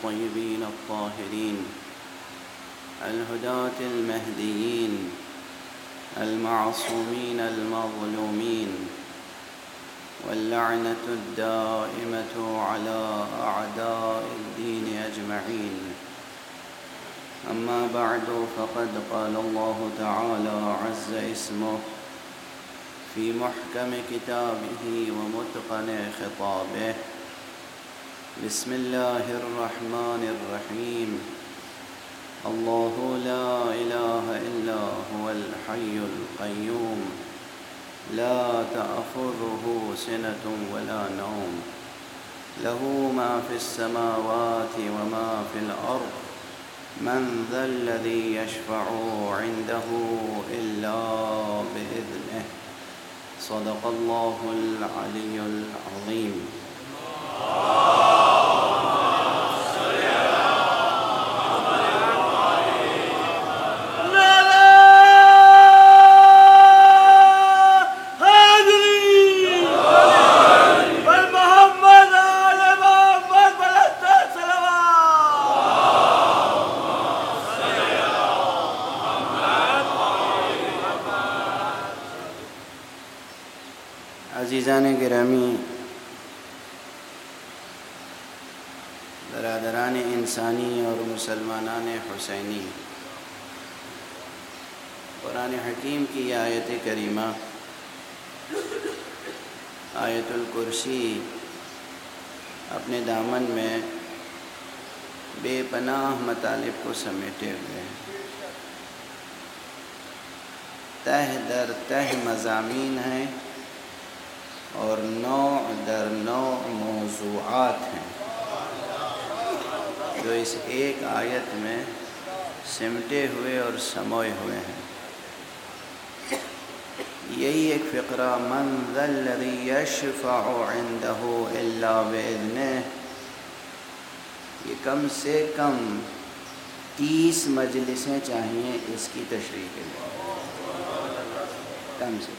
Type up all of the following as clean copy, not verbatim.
الطيبين الطاهرين الهداة المهديين المعصومين المظلومين واللعنة الدائمة على أعداء الدين أجمعين. أما بعد، فقد قال الله تعالى عز اسمه في محكم كتابه ومتقن خطابه: بسم الله الرحمن الرحيم. الله لا إله إلا هو الحي القيوم لا تأخذه سنة ولا نوم له ما في السماوات وما في الأرض من ذا الذي يشفع عنده إلا بإذنه. صدق الله العلي العظيم. عزیزان گرامی، برادران انسانی اور مسلمانان حسینی، قرآن حکیم کی آیت کریمہ آیت الکرسی اپنے دامن میں بے پناہ مطالب کو سمیٹے ہوئے تہ در تہ مضامین ہیں اور نوع در نوع موضوعات ہیں جو اس ایک آیت میں سمٹے ہوئے اور سموئے ہوئے ہیں۔ یہی ایک فقرہ من ذا الذی یشفع عندہ الا بإذنہ، یہ کم سے کم 30 مجلسیں چاہیے اس کی تشریح کے لیے، کم سے کم۔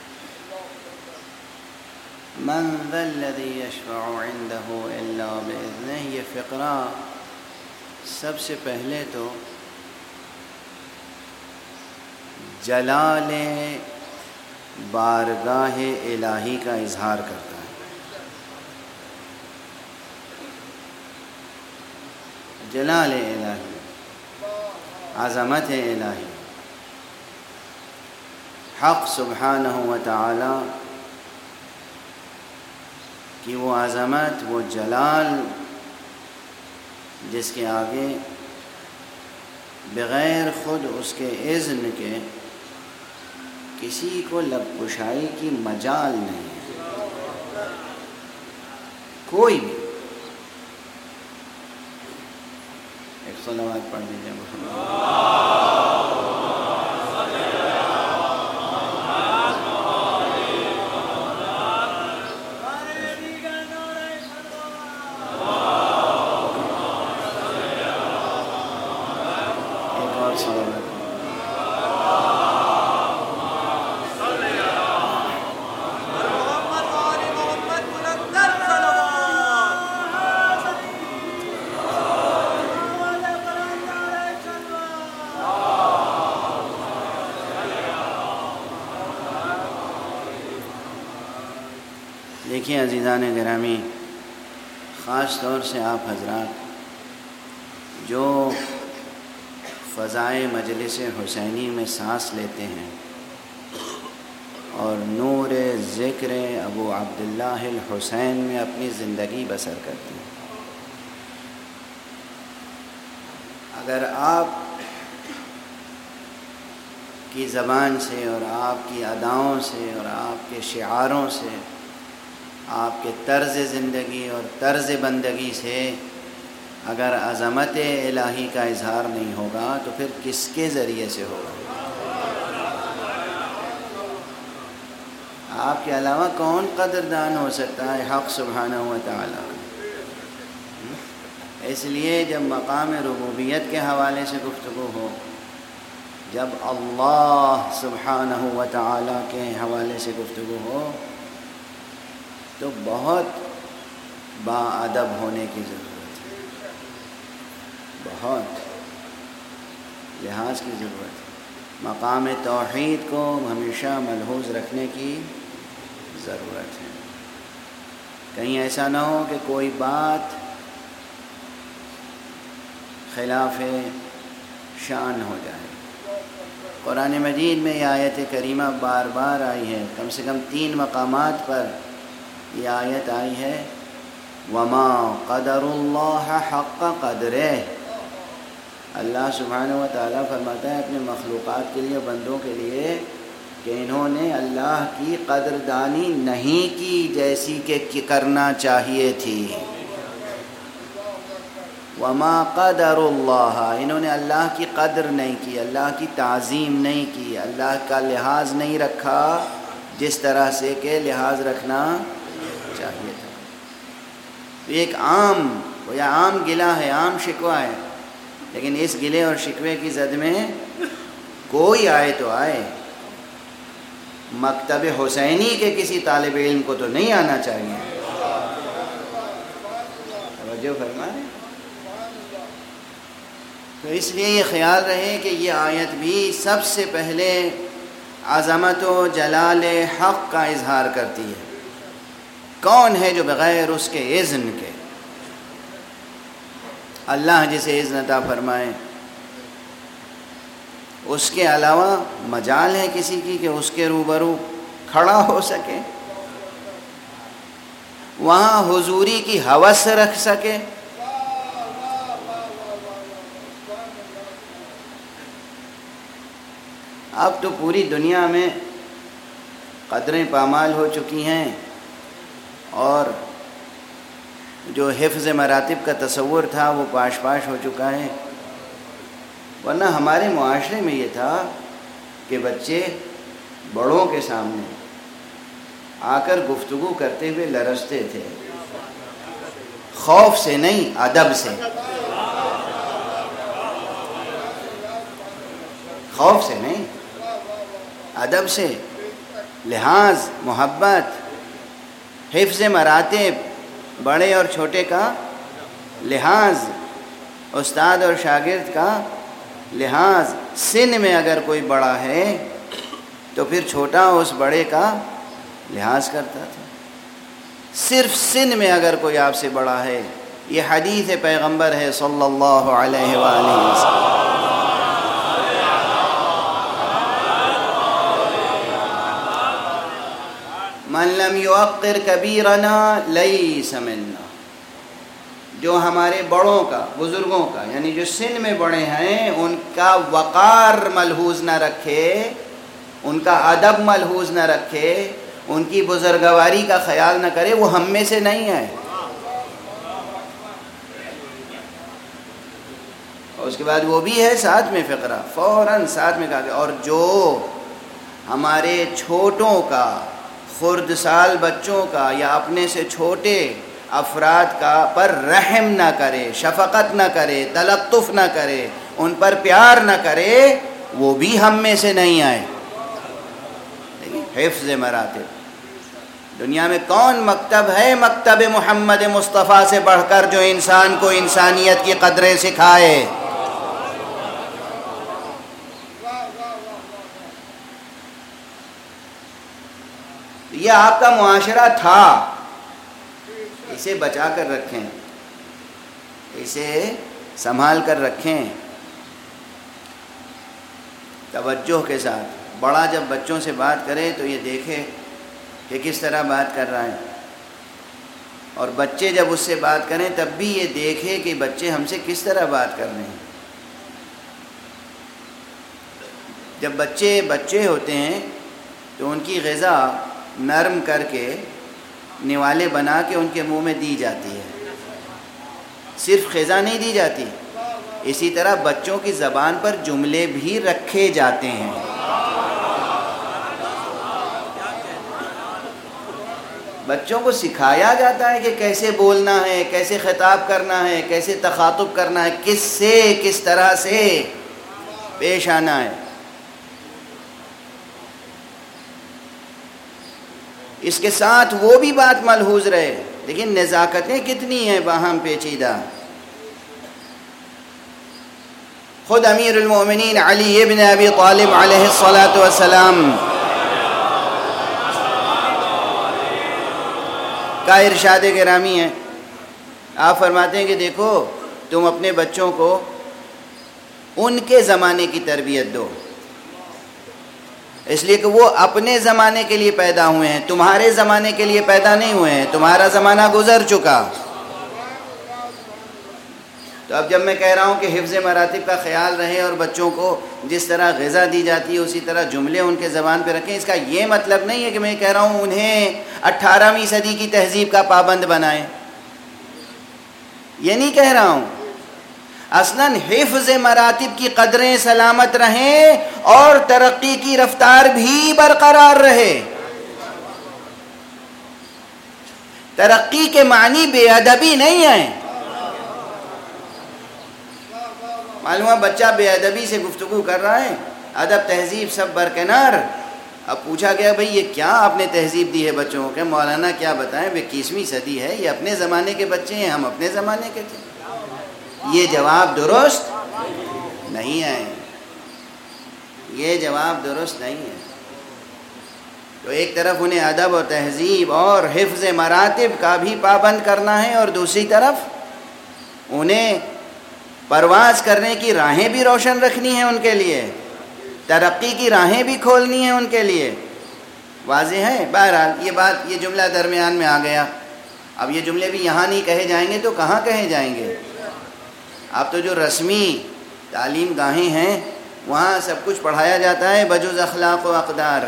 من ذا الذی یشفع عندہ الا بإذنہ، یہ فقرہ سب سے پہلے تو جلال بارگاہ الہی کا اظہار کرتا ہے۔ جلال الہی، عظمت الہی، حق سبحانہ و تعالی کہ وہ عظمت، وہ جلال جس کے آگے بغیر خود اس کے اذن کے کسی کو لب کشائی کی مجال نہیں ہے، کوئی بھی۔ ایک صلوات پڑھ لیجیے محمد۔ دیکھیے عزیزان گرامی، خاص طور سے آپ حضرات جو فضائے مجلس حسینی میں سانس لیتے ہیں اور نور ذکر ابو عبداللہ الحسین میں اپنی زندگی بسر کرتے ہیں، اگر آپ کی زبان سے اور آپ کی اداؤں سے اور آپ کے شعاروں سے، آپ کے طرز زندگی اور طرز بندگی سے اگر عظمت الہی کا اظہار نہیں ہوگا تو پھر کس کے ذریعے سے ہوگا؟ آپ کے علاوہ کون قدردان ہو سکتا ہے حق سبحانہ و تعالی؟ اس لیے جب مقام ربوبیت کے حوالے سے گفتگو ہو، جب اللہ سبحانہ و تعالی کے حوالے سے گفتگو ہو تو بہت باادب ہونے کی ضرورت ہے، بہت لحاظ کی ضرورت ہے. مقام توحید کو ہمیشہ ملحوظ رکھنے کی ضرورت ہے. کہیں ایسا نہ ہو کہ کوئی بات خلاف شان ہو جائے. قرآن مجید میں یہ آیت کریمہ بار بار آئی ہے، کم سے کم 3 مقامات پر یہ آیت آئی ہے. وما قدر اللہ حق قدرہ. اللہ سبحانہ و تعالیٰ فرماتا ہے اپنے مخلوقات کے لیے، بندوں کے لیے، کہ انہوں نے اللہ کی قدردانی نہیں کی جیسی کہ کرنا چاہیے تھی. وما قدر اللہ، انہوں نے اللہ کی قدر نہیں کی، اللہ کی تعظیم نہیں کی، اللہ کا لحاظ نہیں رکھا جس طرح سے کہ لحاظ رکھنا چاہیے تھا. ایک عام گلہ ہے، عام شکوہ ہے، لیکن اس گلے اور شکوے کی زد میں کوئی آئے تو آئے. مکتب حسینی کے کسی طالب علم کو تو نہیں آنا چاہیے. توجہ فرمائیں. تو اس لیے یہ خیال رہے کہ یہ آیت بھی سب سے پہلے عظمت و جلال حق کا اظہار کرتی ہے. کون ہے جو بغیر اس کے اذن کے اللہ جسے اذن عطا فرمائے، اس کے علاوہ مجال ہے کسی کی کہ اس کے روبرو کھڑا ہو سکے، وہاں حضوری کی ہوس رکھ سکے؟ اب تو پوری دنیا میں قدریں پامال ہو چکی ہیں، اور جو حفظ مراتب کا تصور تھا وہ پاش پاش ہو چکا ہے. ورنہ ہمارے معاشرے میں یہ تھا کہ بچے بڑوں کے سامنے آ کر گفتگو کرتے ہوئے لرزتے تھے، خوف سے نہیں، ادب سے. خوف سے نہیں، ادب سے، لحاظ، محبت، حفظ مراتب، بڑے اور چھوٹے کا لحاظ، استاد اور شاگرد کا لحاظ. سن میں اگر کوئی بڑا ہے تو پھر چھوٹا اس بڑے کا لحاظ کرتا تھا. صرف سن میں اگر کوئی آپ سے بڑا ہے، یہ حدیث پیغمبر ہے صلی اللہ علیہ وآلہ وسلم. من لم یوقر کبیرنا لیس منا. جو ہمارے بڑوں کا، بزرگوں کا، یعنی جو سن میں بڑے ہیں، ان کا وقار ملحوظ نہ رکھے، ان کا ادب ملحوظ نہ رکھے، ان کی بزرگواری کا خیال نہ کرے، وہ ہم میں سے نہیں ہے. اور اس کے بعد وہ بھی ہے ساتھ میں فقرہ، فوراً ساتھ میں کہا کہ اور جو ہمارے چھوٹوں کا، خرد سال بچوں کا یا اپنے سے چھوٹے افراد کا پر رحم نہ کرے، شفقت نہ کرے، تلطف نہ کرے، ان پر پیار نہ کرے، وہ بھی ہم میں سے نہیں آئے. حفظ مراتب. دنیا میں کون مکتب ہے مکتب محمد مصطفیٰ سے بڑھ کر جو انسان کو انسانیت کی قدریں سکھائے؟ یہ آپ کا معاشرہ تھا، اسے بچا کر رکھیں، اسے سنبھال کر رکھیں توجہ کے ساتھ. بڑا جب بچوں سے بات کرے تو یہ دیکھے کہ کس طرح بات کر رہا ہے، اور بچے جب اس سے بات کریں تب بھی یہ دیکھے کہ بچے ہم سے کس طرح بات کر رہے ہیں. جب بچے ہوتے ہیں تو ان کی غذا نرم کر کے نوالے بنا کے ان کے منہ میں دی جاتی ہے، صرف غذا نہیں دی جاتی. اسی طرح بچوں کی زبان پر جملے بھی رکھے جاتے ہیں. بچوں کو سکھایا جاتا ہے کہ کیسے بولنا ہے، کیسے خطاب کرنا ہے، کیسے تخاطب کرنا ہے، کس سے کس طرح سے پیش آنا ہے. اس کے ساتھ وہ بھی بات ملحوظ رہے، لیکن نزاکتیں کتنی ہیں باہم پیچیدہ. خود امیر المومنین علی ابن ابی طالب علیہ الصلاۃ والسلام کا ارشاد گرامی ہے. آپ فرماتے ہیں کہ دیکھو تم اپنے بچوں کو ان کے زمانے کی تربیت دو، اس لیے کہ وہ اپنے زمانے کے لیے پیدا ہوئے ہیں، تمہارے زمانے کے لیے پیدا نہیں ہوئے ہیں، تمہارا زمانہ گزر چکا. تو اب جب میں کہہ رہا ہوں کہ حفظ مراتب کا خیال رہے اور بچوں کو جس طرح غذا دی جاتی ہے اسی طرح جملے ان کے زبان پہ رکھیں، اس کا یہ مطلب نہیں ہے کہ میں کہہ رہا ہوں انہیں 18ویں صدی کی تہذیب کا پابند بنائیں، یہ نہیں کہہ رہا ہوں. اصلاً حفظ مراتب کی قدریں سلامت رہیں اور ترقی کی رفتار بھی برقرار رہے. ترقی کے معنی بے ادبی نہیں ہے. معلوم ہے بچہ بے ادبی سے گفتگو کر رہا ہے، ادب تہذیب سب برکنار. اب پوچھا گیا بھئی یہ کیا آپ نے تہذیب دی ہے بچوں کو؟ کہ مولانا کیا بتائیں، 21ویں صدی ہے، یہ اپنے زمانے کے بچے ہیں، ہم اپنے زمانے کے تھے. یہ جواب درست نہیں ہے، یہ جواب درست نہیں ہے. تو ایک طرف انہیں ادب و تہذیب اور حفظ مراتب کا بھی پابند کرنا ہے، اور دوسری طرف انہیں پرواز کرنے کی راہیں بھی روشن رکھنی ہیں، ان کے لیے ترقی کی راہیں بھی کھولنی ہیں ان کے لیے. واضح ہے؟ بہرحال یہ جملہ درمیان میں آ گیا. اب یہ جملے بھی یہاں نہیں کہے جائیں گے تو کہاں کہے جائیں گے؟ اب تو جو رسمی تعلیم گاہیں ہیں وہاں سب کچھ پڑھایا جاتا ہے بجز اخلاق و اقدار.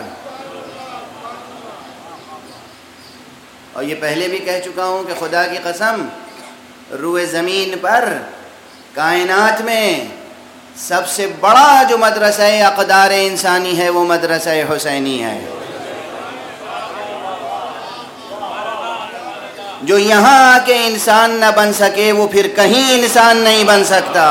اور یہ پہلے بھی کہہ چکا ہوں کہ خدا کی قسم روئے زمین پر کائنات میں سب سے بڑا جو مدرسہ اقدار انسانی ہے وہ مدرسہ حسینی ہے. جو یہاں آ کے انسان نہ بن سکے وہ پھر کہیں انسان نہیں بن سکتا.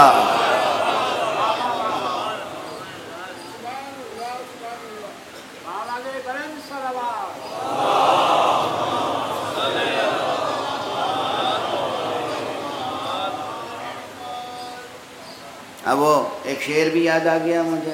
اب وہ ایک شعر بھی یاد آ گیا مجھے،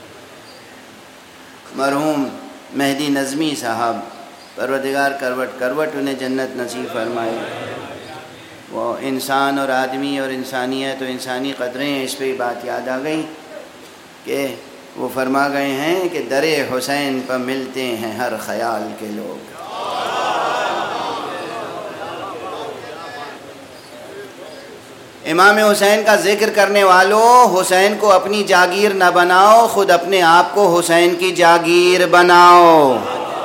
مرحوم مہدی نظمی صاحب پروردگار کروٹ کروٹ انہیں جنت نصیب فرمائے. وہ انسان اور آدمی اور انسانیت و انسانی قدریں ہیں، اس پہ بات یاد آ گئی کہ وہ فرما گئے ہیں کہ در حسین پر ملتے ہیں ہر خیال کے لوگ. امام حسین کا ذکر کرنے والوں، حسین کو اپنی جاگیر نہ بناؤ، خود اپنے آپ کو حسین کی جاگیر بناؤ.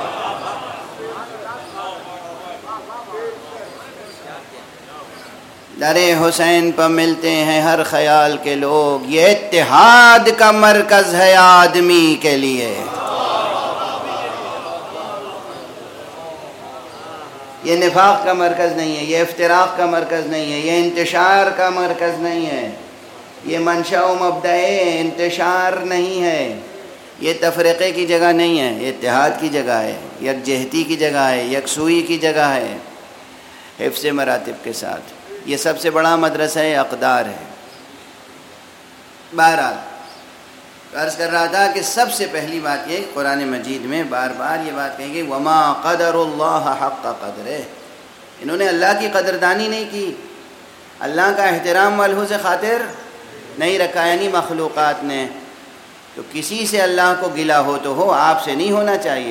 در حسین پر ملتے ہیں ہر خیال کے لوگ، یہ اتحاد کا مرکز ہے آدمی کے لیے. یہ نفاق کا مرکز نہیں ہے، یہ افتراق کا مرکز نہیں ہے، یہ انتشار کا مرکز نہیں ہے، یہ منشأ و مبدأ انتشار نہیں ہے، یہ تفرقے کی جگہ نہیں ہے، یہ اتحاد کی جگہ ہے، یکجہتی کی جگہ ہے، یکسوئی کی جگہ ہے حفظ مراتب کے ساتھ. یہ سب سے بڑا مدرسہ اقدار ہے. بہرحال عرض کر رہا تھا کہ سب سے پہلی بات یہ قرآن مجید میں بار بار یہ بات کہیں گے وما قدر اللہ حق قدرہ. انہوں نے اللہ کی قدردانی نہیں کی، اللہ کا احترام ملحوظ خاطر نہیں رکھا، یعنی مخلوقات نے. تو کسی سے اللہ کو گلہ ہو تو ہو، آپ سے نہیں ہونا چاہیے.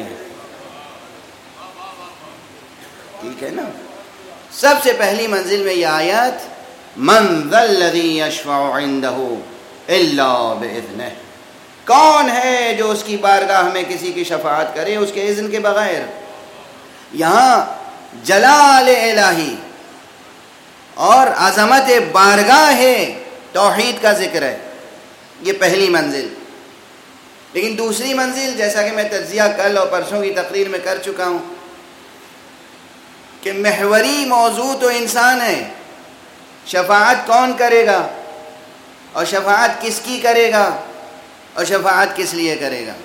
ٹھیک ہے نا؟ سب سے پہلی منزل میں یہ آیت من ذا الذی یشفع عندہ الا باذنہ، کون ہے جو اس کی بارگاہ میں کسی کی شفاعت کرے اس کے اذن کے بغیر. یہاں جلال الہی اور عظمت بارگاہ توحید کا ذکر ہے، یہ پہلی منزل. لیکن دوسری منزل جیسا کہ میں تجزیہ کل اور پرسوں کی تقریر میں کر چکا ہوں کہ محوری موضوع تو انسان ہے. شفاعت کون کرے گا اور شفاعت کس کی کرے گا اور شفاعت کس لیے کرے گا؟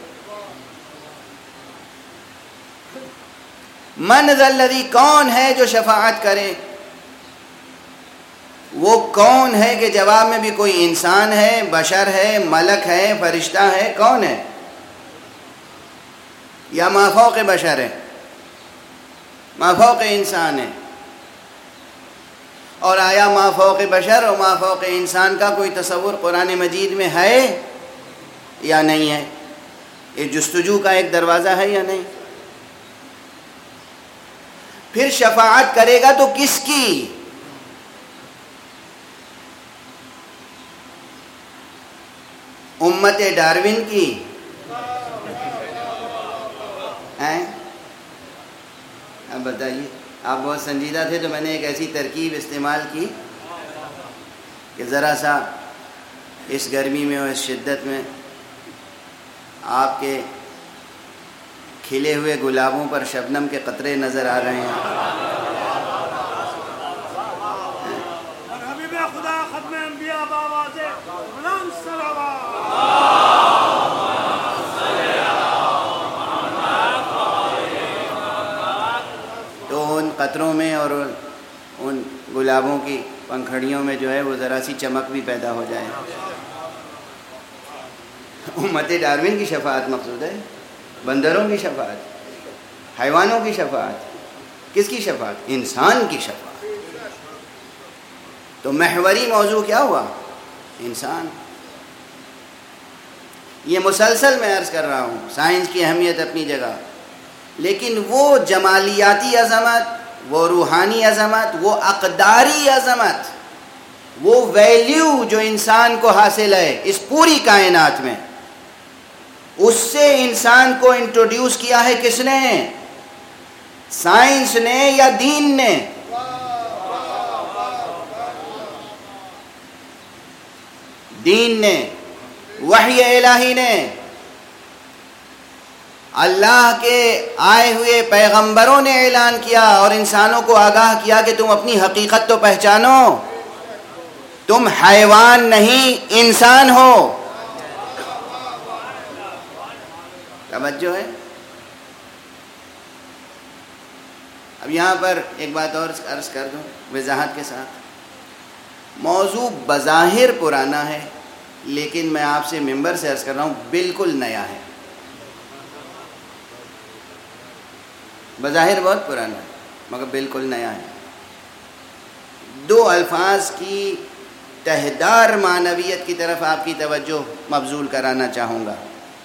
من ذا الذی، کون ہے جو شفاعت کرے؟ وہ کون ہے کہ جواب میں بھی کوئی انسان ہے، بشر ہے، ملک ہے، فرشتہ ہے، کون ہے؟ یا مافوق بشر ہے، مافوق انسان ہے؟ اور آیا مافوق بشر اور مافوق انسان کا کوئی تصور قرآن مجید میں ہے یا نہیں ہے؟ یہ جستجو کا ایک دروازہ ہے یا نہیں؟ پھر شفاعت کرے گا تو کس کی؟ امت ڈارون کی؟ اب بتائیے، آپ بہت سنجیدہ تھے تو میں نے ایک ایسی ترکیب استعمال کی کہ ذرا سا اس گرمی میں اور اس شدت میں آپ کے کھلے ہوئے گلابوں پر شبنم کے قطرے نظر آ رہے ہیں۔ حبیب خدا ختم انبیاء بآواز بلند صلوات۔ تو ان قطروں میں اور ان گلابوں کی پنکھڑیوں میں جو ہے وہ ذرا سی چمک بھی پیدا ہو جائے۔ امت ڈارون کی شفاعت مقصود ہے، بندروں کی شفاعت، حیوانوں کی شفاعت، کس کی شفاعت؟ انسان کی شفاعت۔ تو محوری موضوع کیا ہوا؟ انسان۔ یہ مسلسل میں عرض کر رہا ہوں، سائنس کی اہمیت اپنی جگہ، لیکن وہ جمالیاتی عظمت، وہ روحانی عظمت، وہ اقداری عظمت، وہ ویلیو جو انسان کو حاصل ہے اس پوری کائنات میں، اس سے انسان کو انٹروڈیوس کیا ہے کس نے؟ سائنس نے یا دین نے؟ دین نے، وحی الہی نے، اللہ کے آئے ہوئے پیغمبروں نے اعلان کیا اور انسانوں کو آگاہ کیا کہ تم اپنی حقیقت تو پہچانو، تم حیوان نہیں انسان ہو۔ توجہ ہے؟ اب یہاں پر ایک بات اور عرض کر دوں وضاحت کے ساتھ۔ موضوع بظاہر پرانا ہے، لیکن میں آپ سے ممبر سے عرض کر رہا ہوں بالکل نیا ہے۔ بظاہر بہت پرانا ہے مگر بالکل نیا ہے۔ دو الفاظ کی تہدار معنویت کی طرف آپ کی توجہ مبذول کرانا چاہوں گا۔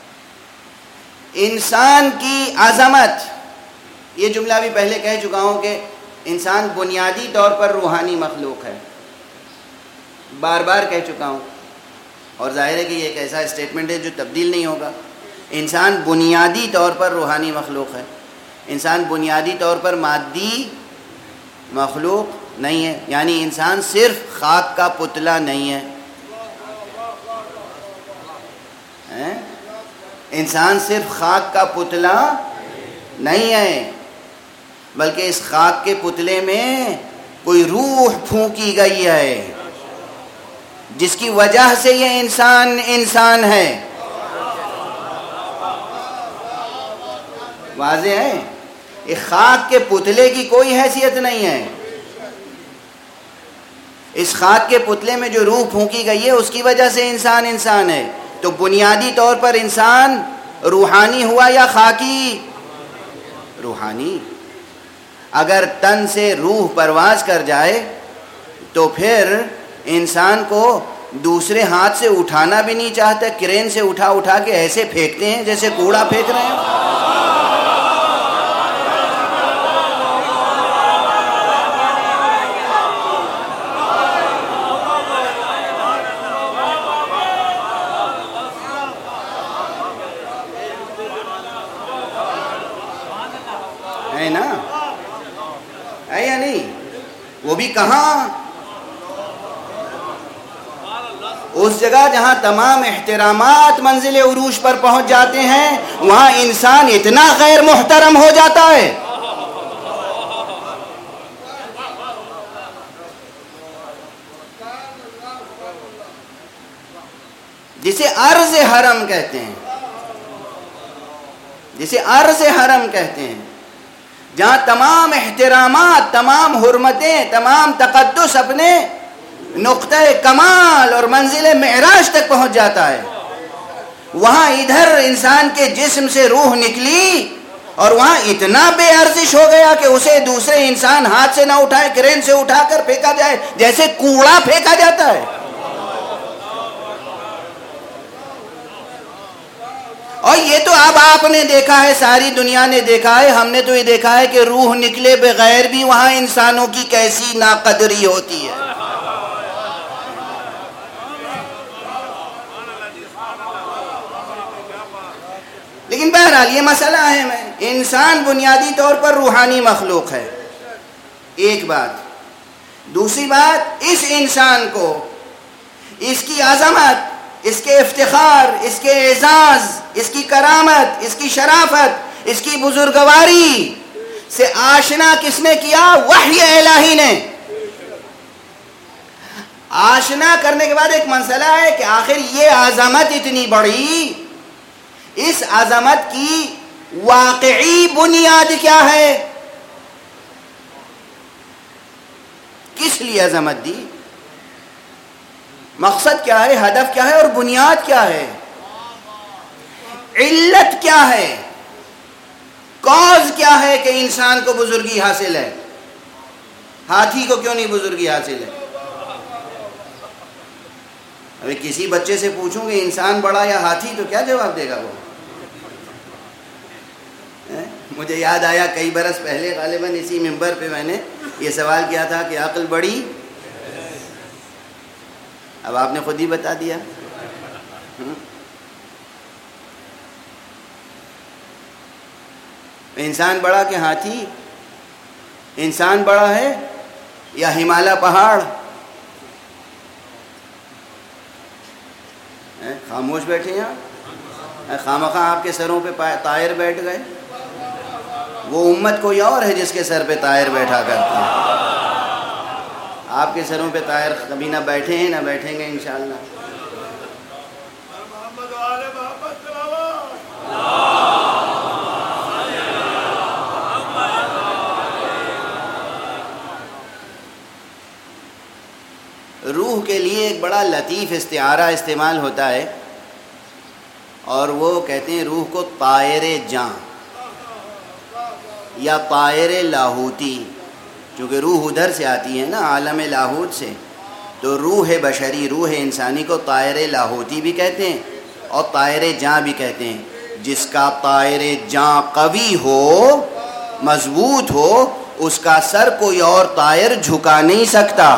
انسان کی عظمت، یہ جملہ بھی پہلے کہہ چکا ہوں کہ انسان بنیادی طور پر روحانی مخلوق ہے، بار بار کہہ چکا ہوں، اور ظاہر ہے کہ یہ ایک ایسا اسٹیٹمنٹ ہے جو تبدیل نہیں ہوگا۔ انسان بنیادی طور پر روحانی مخلوق ہے، انسان بنیادی طور پر مادی مخلوق نہیں ہے، یعنی انسان صرف خاک کا پتلا نہیں ہے۔ انسان صرف خاک کا پتلا نہیں ہے، بلکہ اس خاک کے پتلے میں کوئی روح پھونکی گئی ہے جس کی وجہ سے یہ انسان ہے۔ واضح ہے؟ یہ خاک کے پتلے کی کوئی حیثیت نہیں ہے، اس خاک کے پتلے میں جو روح پھونکی گئی ہے اس کی وجہ سے انسان ہے۔ تو بنیادی طور پر انسان روحانی ہوا یا خاکی؟ روحانی۔ اگر تن سے روح پرواز کر جائے تو پھر انسان کو دوسرے ہاتھ سے اٹھانا بھی نہیں چاہتا، کرین سے اٹھا کے ایسے پھینکتے ہیں جیسے کوڑا پھینک رہے ہیں۔ ہے نا؟ ہے یا نہیں؟ وہ بھی کہاں؟ اس جگہ جہاں تمام احترامات منزل عروج پر پہنچ جاتے ہیں وہاں انسان اتنا غیر محترم ہو جاتا ہے۔ جسے عرض حرم کہتے ہیں، جسے عرض حرم کہتے ہیں، جہاں تمام احترامات، تمام حرمتیں، تمام تقدس اپنے نقطہ کمال اور منزل معراج تک پہنچ جاتا ہے. وہاں ادھر انسان کے جسم سے روح نکلی اور وہاں اتنا بے ارزش ہو گیا کہ اسے دوسرے انسان ہاتھ سے نہ اٹھائے، کرین سے اٹھا کر پھینکا جائے جیسے کوڑا پھینکا جاتا ہے. اور یہ تو اب آپ نے دیکھا ہے، ساری دنیا نے دیکھا ہے، ہم نے تو یہ دیکھا ہے کہ روح نکلے بغیر بھی وہاں انسانوں کی کیسی ناقدری ہوتی ہے. لیکن بہرحال یہ مسئلہ اہم ہے. انسان بنیادی طور پر روحانی مخلوق ہے، ایک بات. دوسری بات، اس انسان کو اس کی عظمت، اس کے افتخار، اس کے اعزاز، اس کی کرامت، اس کی شرافت، اس کی بزرگواری سے آشنا کس نے کیا؟ وحی الہی نے. آشنا کرنے کے بعد ایک مسئلہ ہے کہ آخر یہ عظمت اتنی بڑی، اس عظمت کی واقعی بنیاد کیا ہے؟ کس لیے عظمت دی؟ مقصد کیا ہے؟ ہدف کیا ہے؟ اور بنیاد کیا ہے؟ علت کیا ہے؟ کاز کیا ہے کہ انسان کو بزرگی حاصل ہے؟ ہاتھی کو کیوں نہیں بزرگی حاصل ہے؟ ابھی کسی بچے سے پوچھوں کہ انسان بڑا یا ہاتھی، تو کیا جواب دے گا وہ؟ مجھے یاد آیا کئی برس پہلے غالباً اسی منبر پہ میں نے یہ سوال کیا تھا کہ عقل بڑی، اب آپ نے خود ہی بتا دیا. انسان بڑا کہ ہاتھی؟ انسان بڑا ہے یا ہمالیہ پہاڑ؟ خاموش بیٹھے ہیں، خامخواہ آپ کے سروں پہ طائر بیٹھ گئے. وہ امت کوئی اور ہے جس کے سر پہ طائر بیٹھا کرتے ہیں. آپ کے سروں پہ طائر کبھی نہ بیٹھے ہیں، نہ بیٹھیں گے انشاءاللہ. روح کے لیے ایک بڑا لطیف استعارہ استعمال ہوتا ہے، اور وہ کہتے ہیں روح کو طائر جاں یا طائر لاہوتی، کیونکہ روح ادھر سے آتی ہے نا، عالم لاہوت سے. تو روح بشری، روح انسانی کو طائر لاہوتی بھی کہتے ہیں اور طائر جاں بھی کہتے ہیں. جس کا طائر جاں قوی ہو، مضبوط ہو، اس کا سر کوئی اور طائر جھکا نہیں سکتا.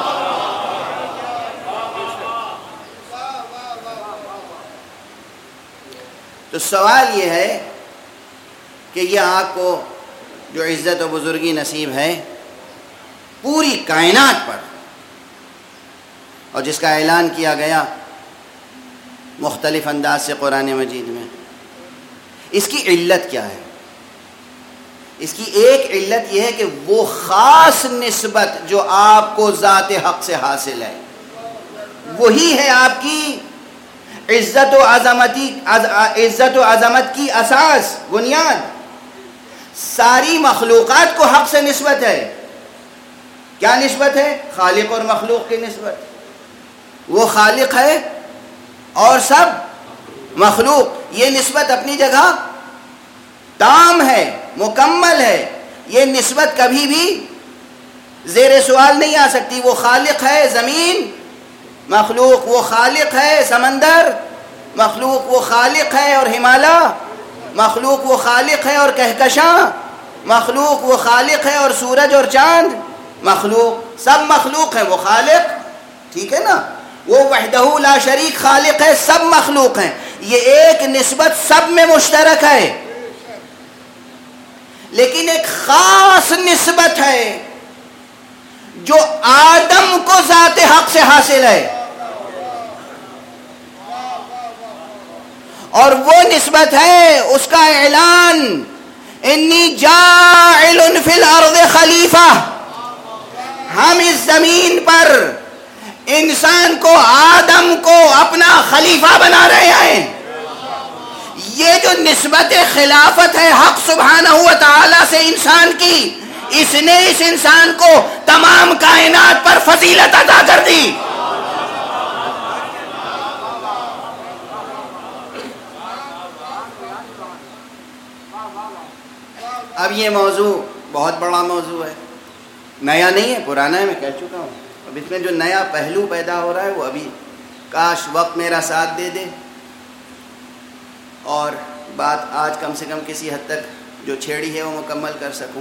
تو سوال یہ ہے کہ یہ آپ کو جو عزت و بزرگی نصیب ہے پوری کائنات پر، اور جس کا اعلان کیا گیا مختلف انداز سے قرآن مجید میں، اس کی علت کیا ہے؟ اس کی ایک علت یہ ہے کہ وہ خاص نسبت جو آپ کو ذات حق سے حاصل ہے، وہی ہے آپ کی عزت و عظمت کی اساس، بنیاد. ساری مخلوقات کو حق سے نسبت ہے. کیا نسبت ہے؟ خالق اور مخلوق کی نسبت. وہ خالق ہے اور سب مخلوق. یہ نسبت اپنی جگہ تام ہے، مکمل ہے. یہ نسبت کبھی بھی زیر سوال نہیں آ سکتی. وہ خالق ہے زمین، مخلوق. وہ خالق ہے سمندر، مخلوق. وہ خالق ہے اور ہمالیہ، مخلوق. وہ خالق ہے اور کہکشاں، مخلوق. وہ خالق ہے اور سورج اور چاند، مخلوق. سب مخلوق ہیں، وہ خالق. ٹھیک ہے نا؟ وہ وحدہ لا شریک خالق ہے، سب مخلوق ہیں. یہ ایک نسبت سب میں مشترک ہے، لیکن ایک خاص نسبت ہے جو آدم کو ذات حق سے حاصل ہے، اور وہ نسبت ہے اس کا اعلان انی جاعل فی الارض خلیفہ. ہم اس زمین پر انسان کو، آدم کو اپنا خلیفہ بنا رہے ہیں. یہ جو نسبت خلافت ہے حق سبحانہ و تعالی سے انسان کی، اس نے اس انسان کو تمام کائنات پر فضیلت عطا کر دی. اب یہ موضوع بہت بڑا موضوع ہے، نیا نہیں ہے، پرانا ہے، میں کہہ چکا ہوں. اب اس میں جو نیا پہلو پیدا ہو رہا ہے وہ ابھی کاش وقت میرا ساتھ دے دے اور بات آج کم سے کم کسی حد تک جو چھیڑی ہے وہ مکمل کر سکوں.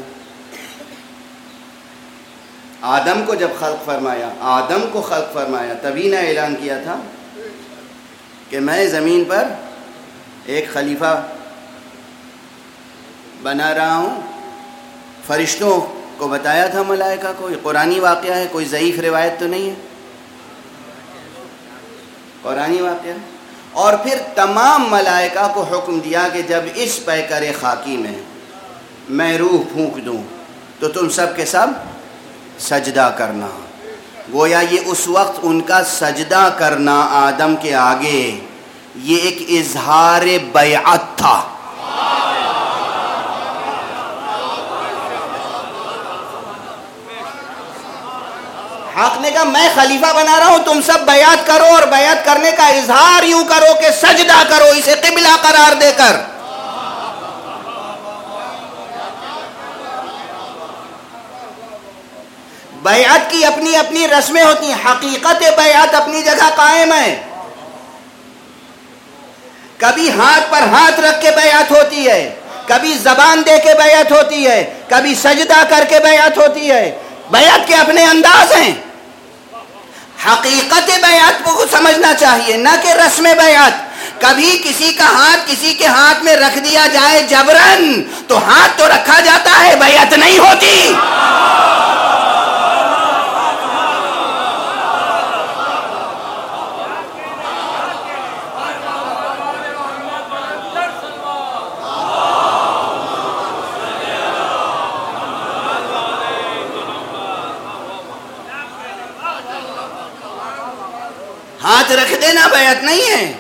آدم کو جب خلق فرمایا تبھی نہ اعلان کیا تھا کہ میں زمین پر ایک خلیفہ بنا رہا ہوں. فرشتوں کو بتایا تھا، ملائکہ کو. یہ قرآنی واقعہ ہے، کوئی ضعیف روایت تو نہیں ہے، قرآنی واقعہ. اور پھر تمام ملائکہ کو حکم دیا کہ جب اس پیکر خاکی میں روح پھونک دوں تو تم سب کے سب سجدہ کرنا. گویا یہ اس وقت ان کا سجدہ کرنا آدم کے آگے یہ ایک اظہار بیعت تھا. حق نے کہا میں خلیفہ بنا رہا ہوں، تم سب بیعت کرو، اور بیعت کرنے کا اظہار یوں کرو کہ سجدہ کرو اسے قبلہ قرار دے کر. بیعت کی اپنی اپنی رسمیں ہوتی ہیں، حقیقت بیعت اپنی جگہ قائم ہے. کبھی ہاتھ پر ہاتھ رکھ کے بیعت ہوتی ہے، کبھی زبان دے کے بیعت ہوتی ہے، کبھی سجدہ کر کے بیعت ہوتی ہے. بیعت کے اپنے انداز ہیں. حقیقت بیعت کو سمجھنا چاہیے، نہ کہ رسم بیعت. کبھی کسی کا ہاتھ کسی کے ہاتھ میں رکھ دیا جائے جبرن تو ہاتھ تو رکھا جاتا ہے، بیعت نہیں ہوتی. ہاتھ رکھ دینا بیعت نہیں ہے.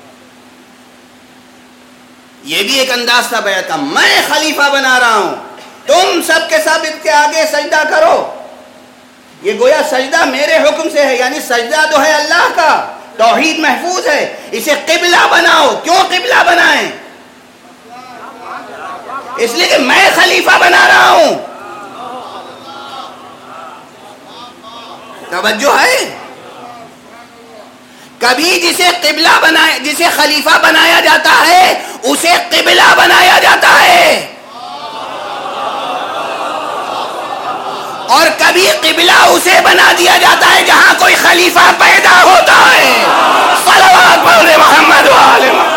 یہ بھی ایک انداز تھا بیعت کا. میں خلیفہ بنا رہا ہوں، تم سب کے سب اس کے آگے سجدہ کرو. یہ گویا سجدہ میرے حکم سے ہے، یعنی سجدہ تو ہے اللہ کا، توحید محفوظ ہے. اسے قبلہ بناؤ. کیوں قبلہ بنائیں؟ اس لیے کہ میں خلیفہ بنا رہا ہوں. توجہ ہے؟ کبھی جسے خلیفہ بنایا جاتا ہے اسے قبلہ بنایا جاتا ہے، اور کبھی قبلہ اسے بنا دیا جاتا ہے جہاں کوئی خلیفہ پیدا ہوتا ہے. صلوات پڑھے محمد و آل محمد.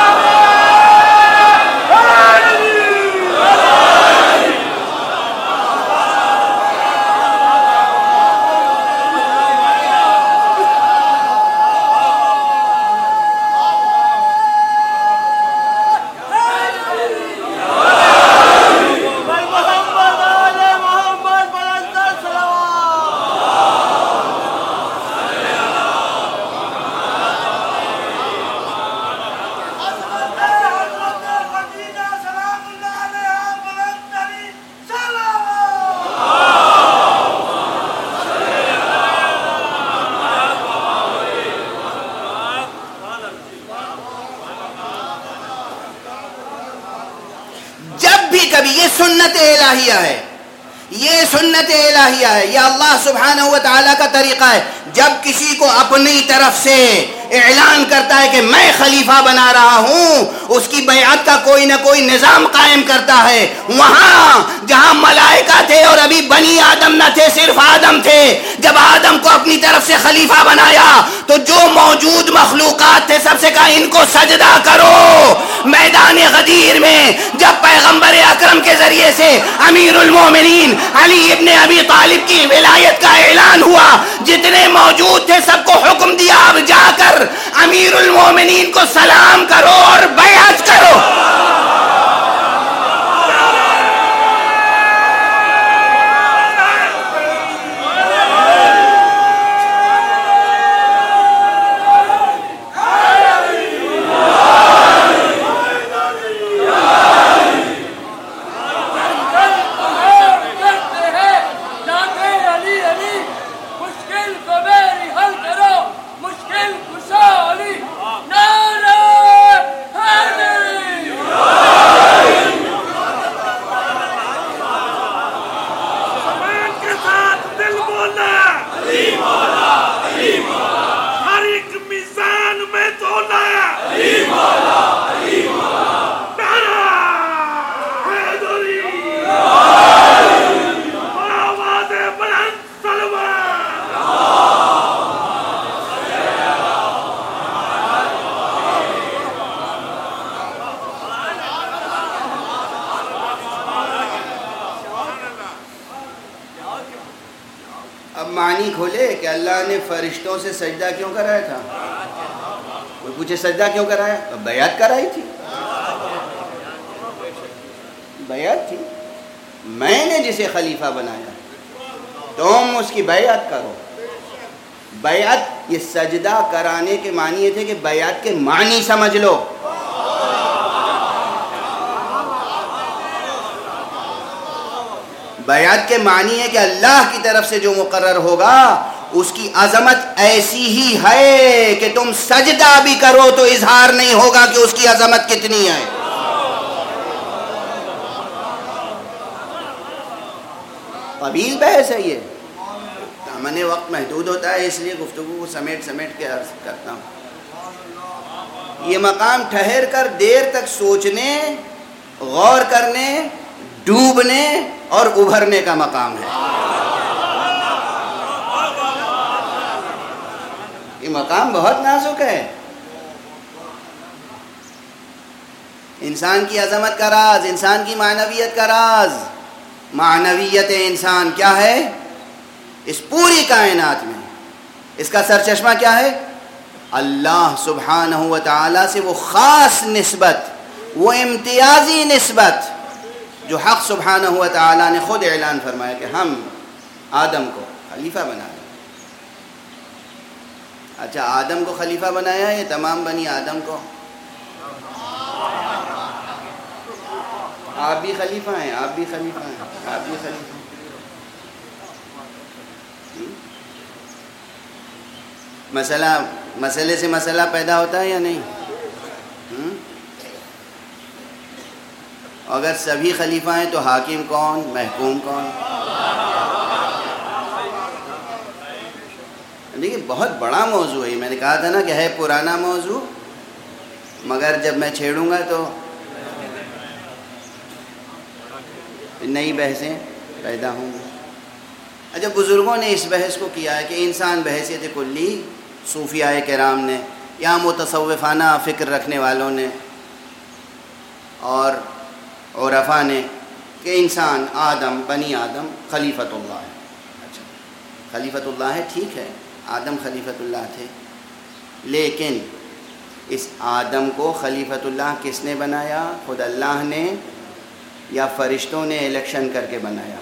سنت الہیہ ہے، یہ سنت الہیہ ہے، یہ اللہ سبحانہ و تعالیٰ کا طریقہ ہے. جب کسی کو اپنی طرف سے اعلان کرتا ہے کہ میں خلیفہ بنا رہا ہوں، اس کی بیعت کا کوئی نہ کوئی نظام قائم کرتا ہے. وہاں جہاں ملائکہ تھے اور ابھی بنی آدم نہ تھے، صرف آدم تھے، جب آدم کو اپنی طرف سے خلیفہ بنایا تو جو موجود مخلوقات تھے سب سے کہا ان کو سجدہ کرو. میدان غدیر میں جب پیغمبر اکرم کے ذریعے سے امیر المومنین علی ابن ابی طالب کی ولایت کا اعلان ہوا، جتنے موجود تھے سب کو حکم دیا اب جا کر امیر المومنین کو سلام کرو اور بیعت کرو. معنی کھولے کہ اللہ نے فرشتوں سے سجدہ کیوں کرایا تھا؟ کوئی پوچھے سجدہ کیوں کرایا؟ تو بیعت کرائی تھی، بیعت تھی. میں نے جسے خلیفہ بنایا تم اس کی بیعت کرو. بیعت یہ سجدہ کرانے کے معنی یہ تھے کہ بیعت کے معنی سمجھ لو. بیعت کے معنی ہے کہ اللہ کی طرف سے جو مقرر ہوگا اس کی عظمت ایسی ہی ہے کہ تم سجدہ بھی کرو تو اظہار نہیں ہوگا کہ اس کی عظمت کتنی ہے. طویل بحث ہے یہ، دامن وقت محدود ہوتا ہے اس لیے گفتگو کو سمیٹ کے عرض کرتا ہوں. یہ مقام ٹھہر کر دیر تک سوچنے، غور کرنے، ڈوبنے اور ابھرنے کا مقام ہے. یہ مقام بہت نازک ہے. انسان کی عظمت کا راز، انسان کی معنویت کا راز، معنویت انسان کیا ہے اس پوری کائنات میں؟ اس کا سرچشمہ کیا ہے؟ اللہ سبحانہ و تعالی سے وہ خاص نسبت، وہ امتیازی نسبت جو حق سبحانہ و تعالی نے خود اعلان فرمایا کہ ہم آدم کو خلیفہ بنا دیں. اچھا، آدم کو خلیفہ بنایا ہے تمام بنی آدم کو؟ آپ بھی خلیفہ ہیں، آپ بھی خلیفہ ہیں، آپ بھی خلیفہ ہیں. مسئلے سے مسئلہ پیدا ہوتا ہے یا نہیں؟ اگر سبھی خلیفہ ہیں تو حاکم کون، محکوم کون؟ دیکھیے بہت بڑا موضوع ہے. میں نے کہا تھا نا کہ ہے پرانا موضوع، مگر جب میں چھیڑوں گا تو نئی بحثیں پیدا ہوں گی. اچھا، بزرگوں نے اس بحث کو کیا ہے کہ انسان بحیثیت کلی، صوفیاء کرام نے یا متصوفانہ فکر رکھنے والوں نے اور عرفا نے کہ انسان آدم، بنی آدم خلیفۃ اللہ ہے. اچھا، خلیفۃ اللہ ہے، ٹھیک ہے، آدم خلیفۃ اللہ تھے، لیکن اس آدم کو خلیفۃ اللہ کس نے بنایا؟ خود اللہ نے یا فرشتوں نے الیکشن کر کے بنایا؟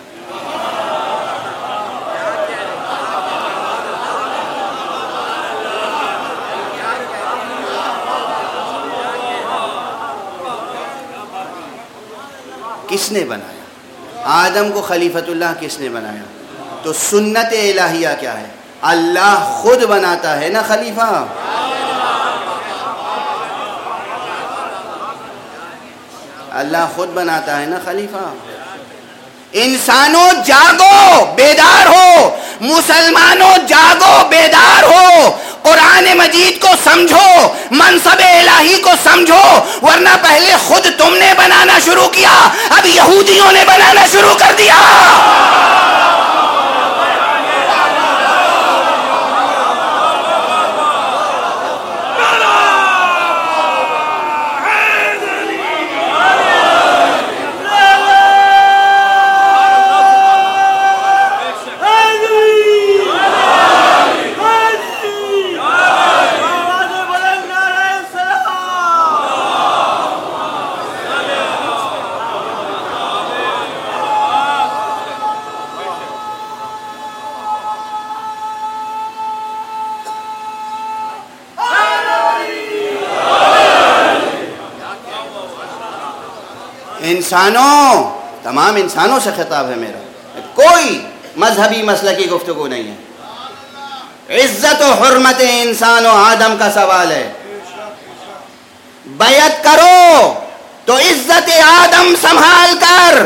کس نے بنایا؟ آدم کو خلیفۃ اللہ کس نے بنایا؟ تو سنت الہیہ کیا ہے؟ اللہ خود بناتا ہے نا خلیفہ. اللہ خود بناتا ہے نا خلیفہ. انسانوں جاگو، بیدار ہو، مسلمانوں جاگو، بیدار ہو، قرآن مجید کو سمجھو، منصب الہی کو سمجھو، ورنہ پہلے خود تم نے بنانا شروع کیا، اب یہودیوں نے بنانا شروع کر دیا. انسانوں، تمام انسانوں سے خطاب ہے میرا، کوئی مذہبی مسئلہ کی گفتگو نہیں ہے. عزت و حرمت انسان و آدم کا سوال ہے. بیعت کرو تو عزت آدم سنبھال کر،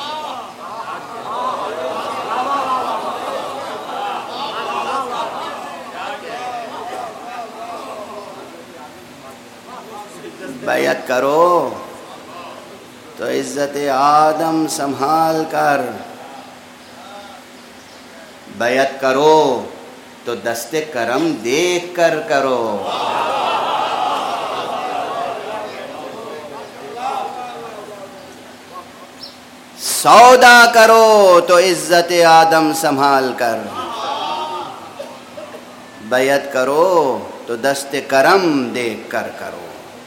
بیعت کرو تو عزت آدم سنبھال کر، بیعت کرو تو دست کرم دیکھ کر کرو. سودا کرو تو عزت آدم سنبھال کر. بیعت کرو تو دست کرم دیکھ کر کرو.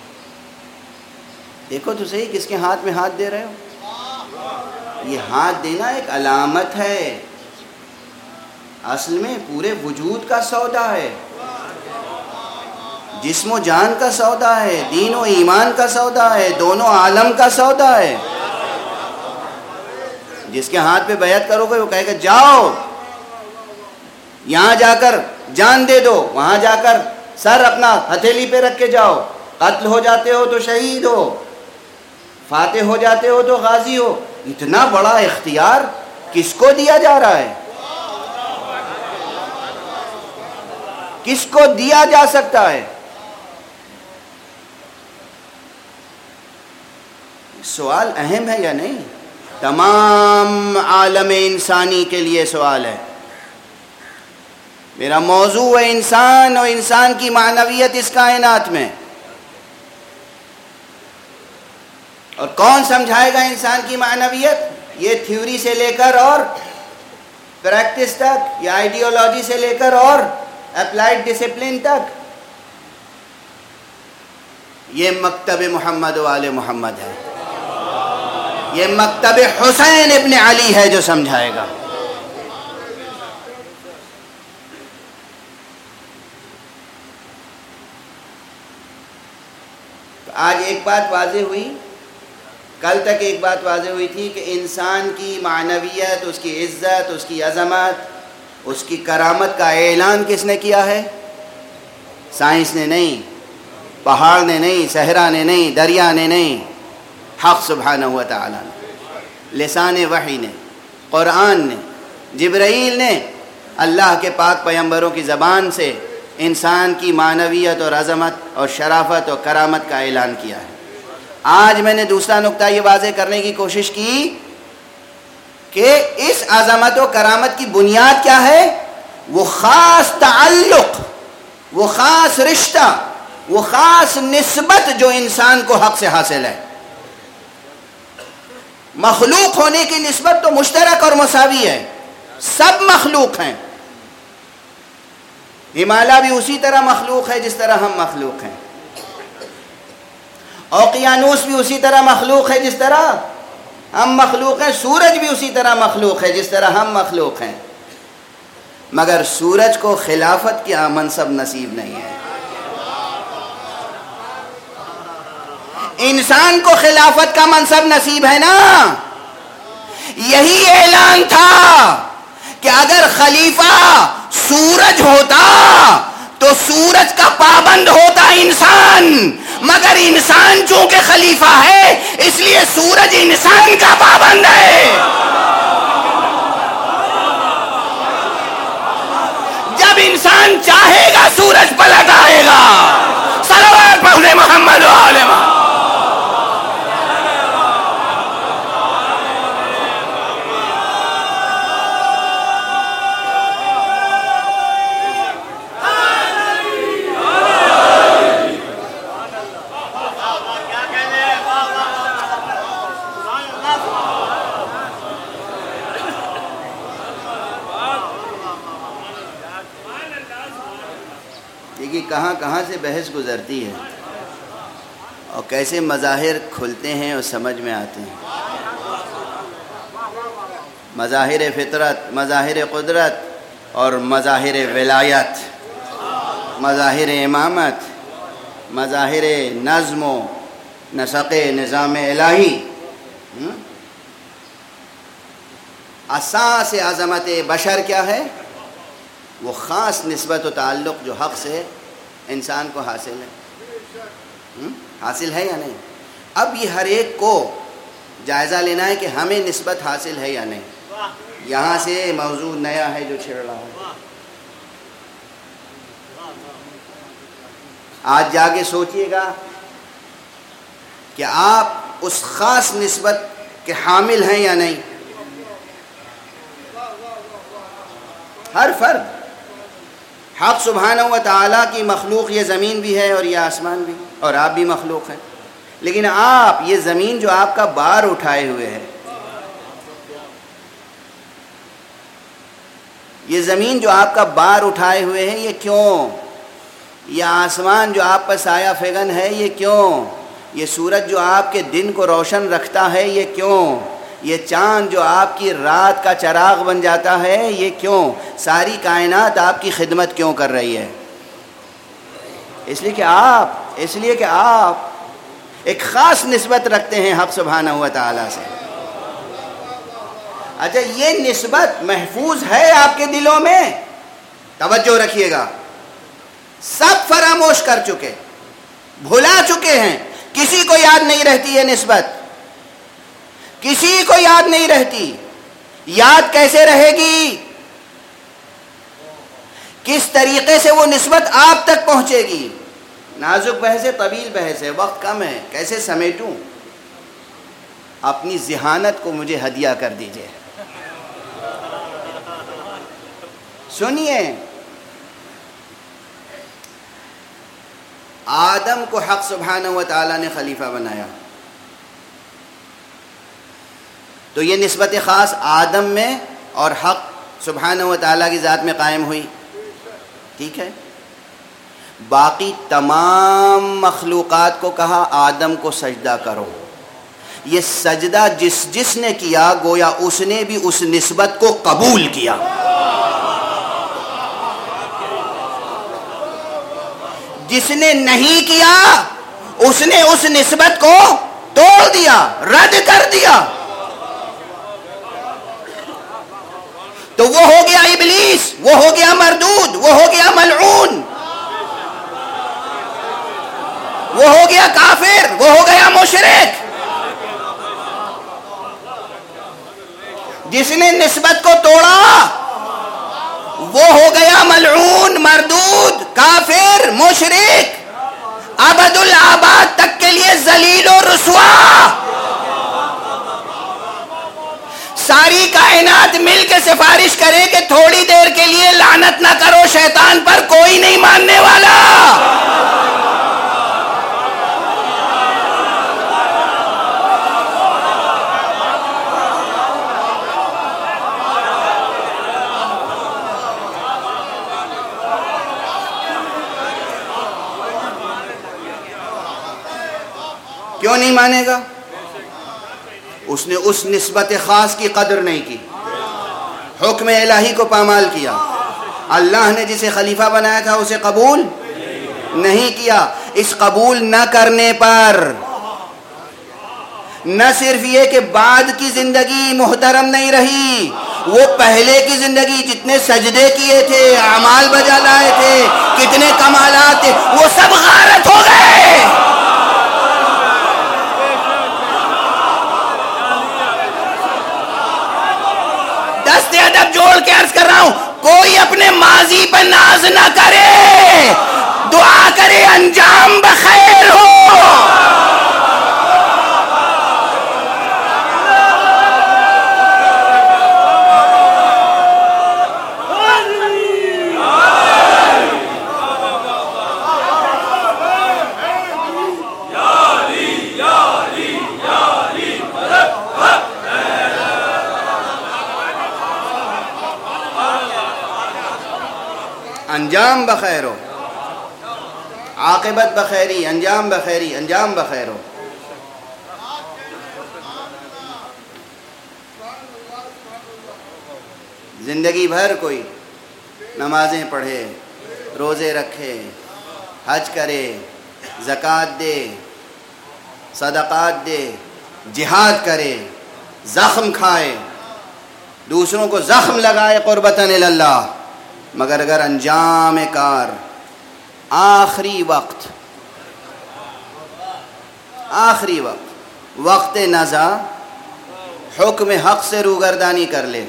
دیکھو تو صحیح کس کے ہاتھ میں ہاتھ دے رہے ہو. یہ ہاتھ دینا ایک علامت ہے، اصل میں پورے وجود کا سودا ہے، جسم و جان کا سودا ہے، دین و ایمان کا سودا ہے، دونوں عالم کا سودا ہے. جس کے ہاتھ پہ بیعت کرو گے وہ کہے گا جاؤ یہاں جا کر جان دے دو، وہاں جا کر سر اپنا ہتھیلی پہ رکھ کے جاؤ، قتل ہو جاتے ہو تو شہید ہو، فاتح ہو جاتے ہو تو غازی ہو. اتنا بڑا اختیار کس کو دیا جا رہا ہے؟ کس کو دیا جا سکتا ہے؟ سوال اہم ہے یا نہیں؟ تمام عالم انسانی کے لیے سوال ہے. میرا موضوع ہے انسان اور انسان کی معنویت اس کائنات میں. اور کون سمجھائے گا انسان کی معنویت؟ یہ تھیوری سے لے کر اور پریکٹس تک، یا آئیڈیالوجی سے لے کر اور اپلائیڈ ڈسپلن تک. یہ مکتب محمد و آل محمد ہے، یہ مکتب حسین ابن علی ہے جو سمجھائے گا. تو آج ایک بات واضح ہوئی، کل تک ایک بات واضح ہوئی تھی کہ انسان کی معنویت، اس کی عزت، اس کی عظمت، اس کی کرامت کا اعلان کس نے کیا ہے؟ سائنس نے نہیں، پہاڑ نے نہیں، صحرا نے نہیں، دریا نے نہیں، حق سبحانہ و تعالی نے، لسان وحی نے، قرآن نے، جبرائیل نے اللہ کے پاک پیغمبروں کی زبان سے انسان کی معنویت اور عظمت اور شرافت اور کرامت کا اعلان کیا ہے. آج میں نے دوسرا نقطہ یہ واضح کرنے کی کوشش کی کہ اس عظمت و کرامت کی بنیاد کیا ہے؟ وہ خاص تعلق، وہ خاص رشتہ، وہ خاص نسبت جو انسان کو حق سے حاصل ہے. مخلوق ہونے کی نسبت تو مشترک اور مساوی ہے، سب مخلوق ہیں. ہمالیہ بھی اسی طرح مخلوق ہے جس طرح ہم مخلوق ہیں، اوقیانوس بھی اسی طرح مخلوق ہے جس طرح ہم مخلوق ہیں، سورج بھی اسی طرح مخلوق ہے جس طرح ہم مخلوق ہیں. مگر سورج کو خلافت کی منصب نصیب نہیں ہے. انسان کو خلافت کا منصب نصیب ہے نا. یہی اعلان تھا کہ اگر خلیفہ سورج ہوتا تو سورج کا پابند ہوتا انسان، مگر انسان چونکہ خلیفہ ہے اس لیے سورج انسان کا پابند ہے. جب انسان چاہے گا سورج پلٹ آئے گا. صلوات پڑھے محمد و آل محمد. کہاں کہاں سے بحث گزرتی ہے اور کیسے مظاہر کھلتے ہیں اور سمجھ میں آتے ہیں. مظاہر فطرت، مظاہر قدرت اور مظاہر ولایت، مظاہر امامت، مظاہر نظم و نسق نظام الہی. اساس عظمت بشر کیا ہے؟ وہ خاص نسبت و تعلق جو حق سے انسان کو حاصل ہے. حاصل ہے یا نہیں؟ اب یہ ہر ایک کو جائزہ لینا ہے کہ ہمیں نسبت حاصل ہے یا نہیں. یہاں سے موضوع نیا ہے جو چھڑ رہا ہے. آج جا کے سوچئے گا کہ آپ اس خاص نسبت کے حامل ہیں یا نہیں. ہر فرد، حق سبحانہ و تعالیٰ کی مخلوق یہ زمین بھی ہے اور یہ آسمان بھی، اور آپ بھی مخلوق ہیں. لیکن آپ یہ زمین جو آپ کا بار اٹھائے ہوئے ہے، یہ زمین جو آپ کا بار اٹھائے ہوئے ہے یہ کیوں؟ یہ آسمان جو آپ پر سایہ فگن ہے یہ کیوں؟ یہ سورج جو آپ کے دن کو روشن رکھتا ہے یہ کیوں؟ یہ چاند جو آپ کی رات کا چراغ بن جاتا ہے یہ کیوں؟ ساری کائنات آپ کی خدمت کیوں کر رہی ہے؟ اس لیے کہ آپ ایک خاص نسبت رکھتے ہیں حق سبحانہ و تعالیٰ سے۔ اچھا، یہ نسبت محفوظ ہے آپ کے دلوں میں؟ توجہ رکھیے گا، سب فراموش کر چکے، بھلا چکے ہیں، کسی کو یاد نہیں رہتی یہ نسبت، کسی کو یاد نہیں رہتی۔ یاد کیسے رہے گی؟ کس طریقے سے وہ نسبت آپ تک پہنچے گی؟ نازک بحث ہے، طویل بحث ہے، وقت کم ہے، کیسے سمیٹوں؟ اپنی ذہانت کو مجھے ہدیہ کر دیجئے۔ سنیے، آدم کو حق سبحانہ و تعالیٰ نے خلیفہ بنایا، تو یہ نسبت خاص آدم میں اور حق سبحانہ و تعالیٰ کی ذات میں قائم ہوئی، ٹھیک ہے۔ باقی تمام مخلوقات کو کہا آدم کو سجدہ کرو، یہ سجدہ جس نے کیا گویا اس نے بھی اس نسبت کو قبول کیا۔ جس نے نہیں کیا اس نے اس نسبت کو توڑ دیا، رد کر دیا۔ تو وہ ہو گیا ابلیس، وہ ہو گیا مردود، وہ ہو گیا ملعون، وہ ہو گیا کافر، وہ ہو گیا مشرک۔ جس نے نسبت کو توڑا وہ ہو گیا ملعون، مردود، کافر، مشرک، ابد الآباد تک کے لیے ذلیل و رسوا۔ ساری کائنات مل کے سفارش کرے کہ تھوڑی دیر کے لیے لعنت نہ کرو شیطان پر، کوئی نہیں ماننے والا۔ کیوں نہیں مانے گا؟ اس نے اس نسبت خاص کی قدر نہیں کی، حکم الہی کو پامال کیا۔ اللہ نے جسے خلیفہ بنایا تھا اسے قبول نہیں کیا۔ اس قبول نہ کرنے پر نہ صرف یہ کہ بعد کی زندگی محترم نہیں رہی، وہ پہلے کی زندگی جتنے سجدے کیے تھے، اعمال بجا لائے تھے، کتنے کمالات تھے، وہ سب غارت ہو گئے۔ دست ادب جوڑ کے عرض کر رہا ہوں، کوئی اپنے ماضی پر ناز نہ کرے، دعا کرے انجام بخیر ہو۔ انجام بخیر ہو، عاقبت بخیری، انجام بخیری، انجام بخیر ہو۔ زندگی بھر کوئی نمازیں پڑھے، روزے رکھے، حج کرے، زکوٰۃ دے، صدقات دے، جہاد کرے، زخم کھائے، دوسروں کو زخم لگائے قربتاً اللہ، مگر اگر انجام کار آخری وقت وقت نزا حکم حق سے روگردانی کر لے،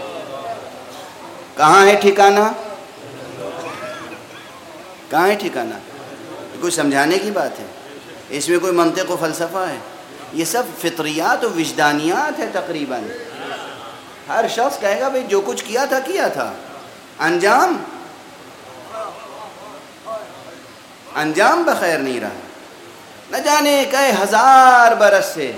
کہاں ہے ٹھکانہ؟ کہاں ہے ٹھکانہ؟ کوئی سمجھانے کی بات ہے؟ اس میں کوئی منطق و فلسفہ ہے؟ یہ سب فطریات و وجدانیات ہے تقریباً۔ ہر شخص کہے گا بھئی جو کچھ کیا تھا، انجام بخیر نہیں رہا۔ نہ جانے کئی ہزار برس سے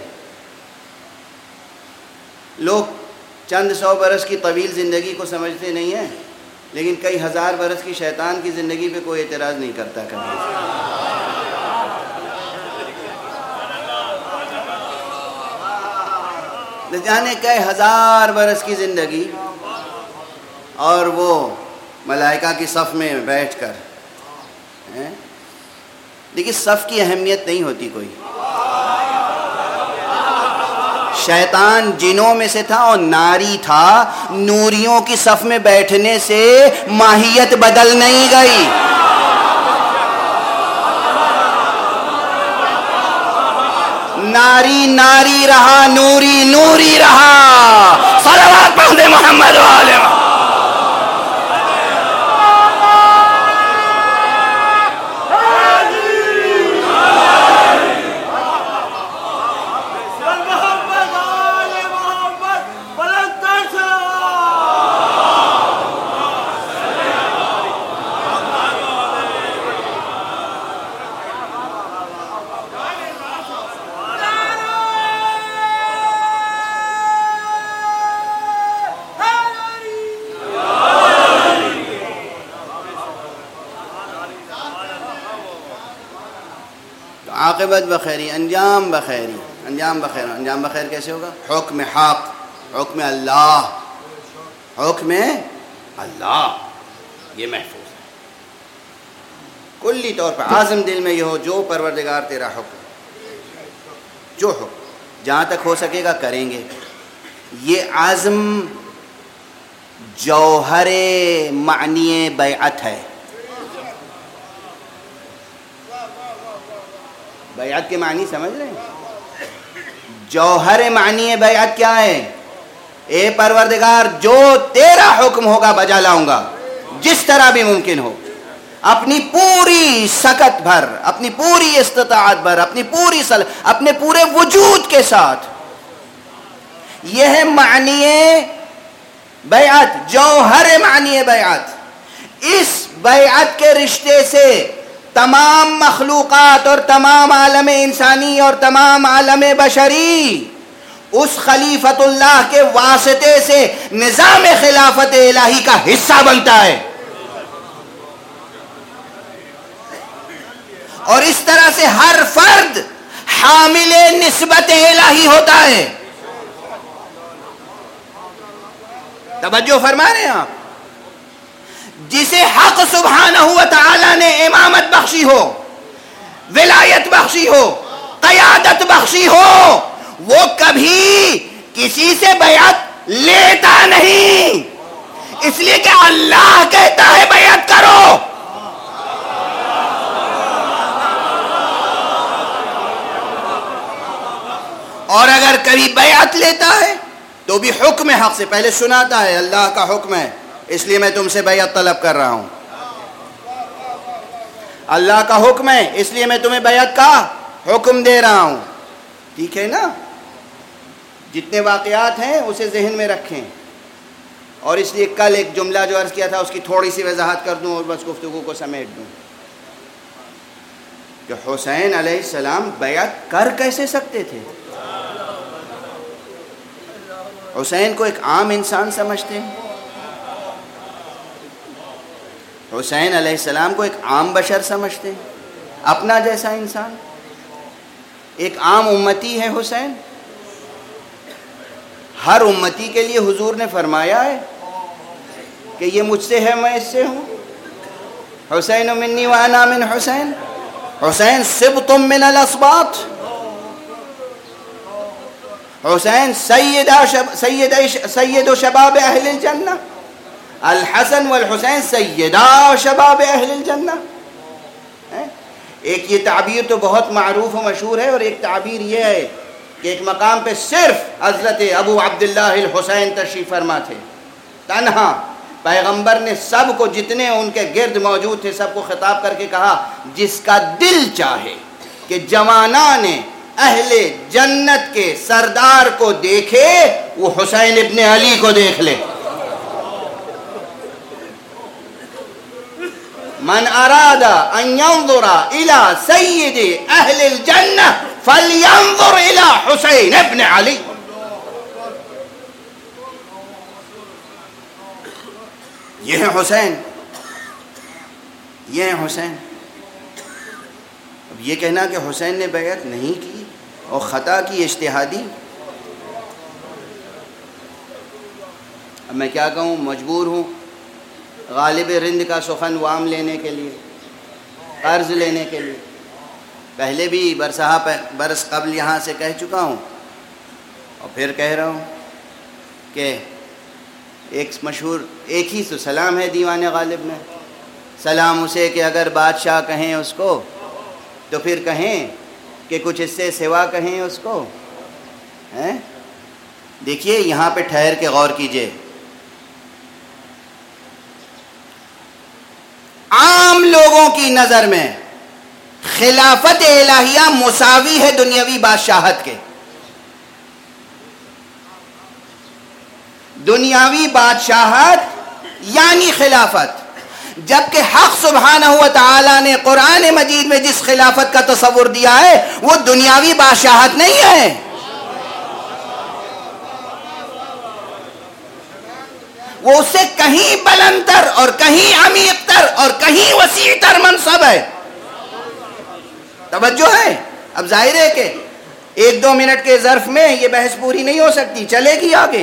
لوگ چند سو برس کی طویل زندگی کو سمجھتے نہیں ہیں، لیکن کئی ہزار برس کی شیطان کی زندگی پہ کوئی اعتراض نہیں کرتا کبھی. نہ جانے کئی ہزار برس کی زندگی اور وہ ملائکہ کی صف میں بیٹھ کر. لیکن صف کی اہمیت نہیں ہوتی کوئی. شیطان جنوں میں سے تھا اور ناری تھا. نوریوں کی صف میں بیٹھنے سے ماہیت بدل نہیں گئی. ناری ناری رہا, نوری نوری رہا. صلوات پڑھ محمد والے. عاقبت بخیری, انجام بخیری. انجام بخیر. انجام بخیر کیسے ہوگا؟ حکم حق, حکم اللہ, حکم اللہ یہ محفوظ ہے کلی طور پر. عازم دل میں یہ ہو جو پروردگار تیرا حکم, جو حکم جہاں تک ہو سکے گا کریں گے. یہ عزم جوہر معنی بیعت ہے. بیعت کے معنی سمجھ رہے ہیں؟ جوہر معنی بیعت کیا ہے؟ اے پروردگار جو تیرا حکم ہوگا بجا لاؤں گا جس طرح بھی ممکن ہو, اپنی پوری سکت بھر, اپنی پوری استطاعت بھر, اپنے پورے وجود کے ساتھ. یہ ہے معنی بیعت, جوہر معنی بیعت. اس بیعت کے رشتے سے تمام مخلوقات اور تمام عالم انسانی اور تمام عالم بشری اس خلیفۃ اللہ کے واسطے سے نظام خلافت الہی کا حصہ بنتا ہے. اور اس طرح سے ہر فرد حامل نسبت الہی ہوتا ہے. توجہ فرما رہے ہیں آپ؟ جسے حق سبحانہ و تعالی نے امامت بخشی ہو, ولایت بخشی ہو, قیادت بخشی ہو, وہ کبھی کسی سے بیعت لیتا نہیں, اس لیے کہ اللہ کہتا ہے بیعت کرو. اور اگر کبھی بیعت لیتا ہے تو بھی حکم حق سے پہلے سناتا ہے اللہ کا حکم ہے اس لیے میں تم سے بیعت طلب کر رہا ہوں. اللہ کا حکم ہے اس لیے میں تمہیں بیعت کا حکم دے رہا ہوں. ٹھیک ہے نا؟ جتنے واقعات ہیں اسے ذہن میں رکھیں. اور اس لیے کل ایک جملہ جو عرض کیا تھا اس کی تھوڑی سی وضاحت کر دوں اور بس گفتگو کو سمیٹ دوں کہ حسین علیہ السلام بیعت کر کیسے سکتے تھے؟ حسین کو ایک عام انسان سمجھتے ہیں. حسین علیہ السلام کو ایک عام بشر سمجھتے ہیں, اپنا جیسا انسان, ایک عام امتی ہے حسین. ہر امتی کے لیے حضور نے فرمایا ہے کہ یہ مجھ سے ہے میں اس سے ہوں. حسین منی وانا من حسین, حسین سبط من الاسباط, حسین سید شباب اہل الجنہ, الحسن والحسین سیدہ شباب اہل الجنہ. ایک یہ تعبیر تو بہت معروف و مشہور ہے, اور ایک تعبیر یہ ہے کہ ایک مقام پہ صرف حضرت ابو عبداللہ الحسین تشریف فرما تھے, تنہا. پیغمبر نے سب کو, جتنے ان کے گرد موجود تھے, سب کو خطاب کر کے کہا جس کا دل چاہے کہ جوانان اہل جنت کے سردار کو دیکھے وہ حسین ابن علی کو دیکھ لے. من اراد ان ينظر الى سید اہل الجنہ فلینظر الى حسین ابن علی. یہ ہیں حسین، یہ ہیں حسین۔ اب یہ کہنا کہ حسین نے بیعت نہیں کی اور خطا کی اجتہادی، اب میں کیا کہوں، مجبور ہوں غالب رند کا سخن وام لینے کے لیے، قرض لینے کے لیے۔ پہلے بھی برس قبل یہاں سے کہہ چکا ہوں اور پھر کہہ رہا ہوں کہ ایک مشہور ایک ہی تو سلام ہے دیوان غالب میں، سلام اسے کہ اگر بادشاہ کہیں اس کو تو پھر کہیں کہ کچھ اس سے سوا کہیں اس کو۔ دیکھیے یہاں پہ ٹھہر کے غور کیجئے، عام لوگوں کی نظر میں خلافت الہیہ مساوی ہے دنیاوی بادشاہت کے۔ دنیاوی بادشاہت یعنی خلافت، جبکہ حق سبحانہ و تعالی نے قرآن مجید میں جس خلافت کا تصور دیا ہے وہ دنیاوی بادشاہت نہیں ہے، وہ اس سے کہیں بلندتر اور کہیں عمیقتر اور کہیں وسیعتر منصب ہے۔ توجہ ہے؟ اب ظاہر ہے کہ 1-2 منٹ کے ظرف میں یہ بحث پوری نہیں ہو سکتی، چلے گی آگے،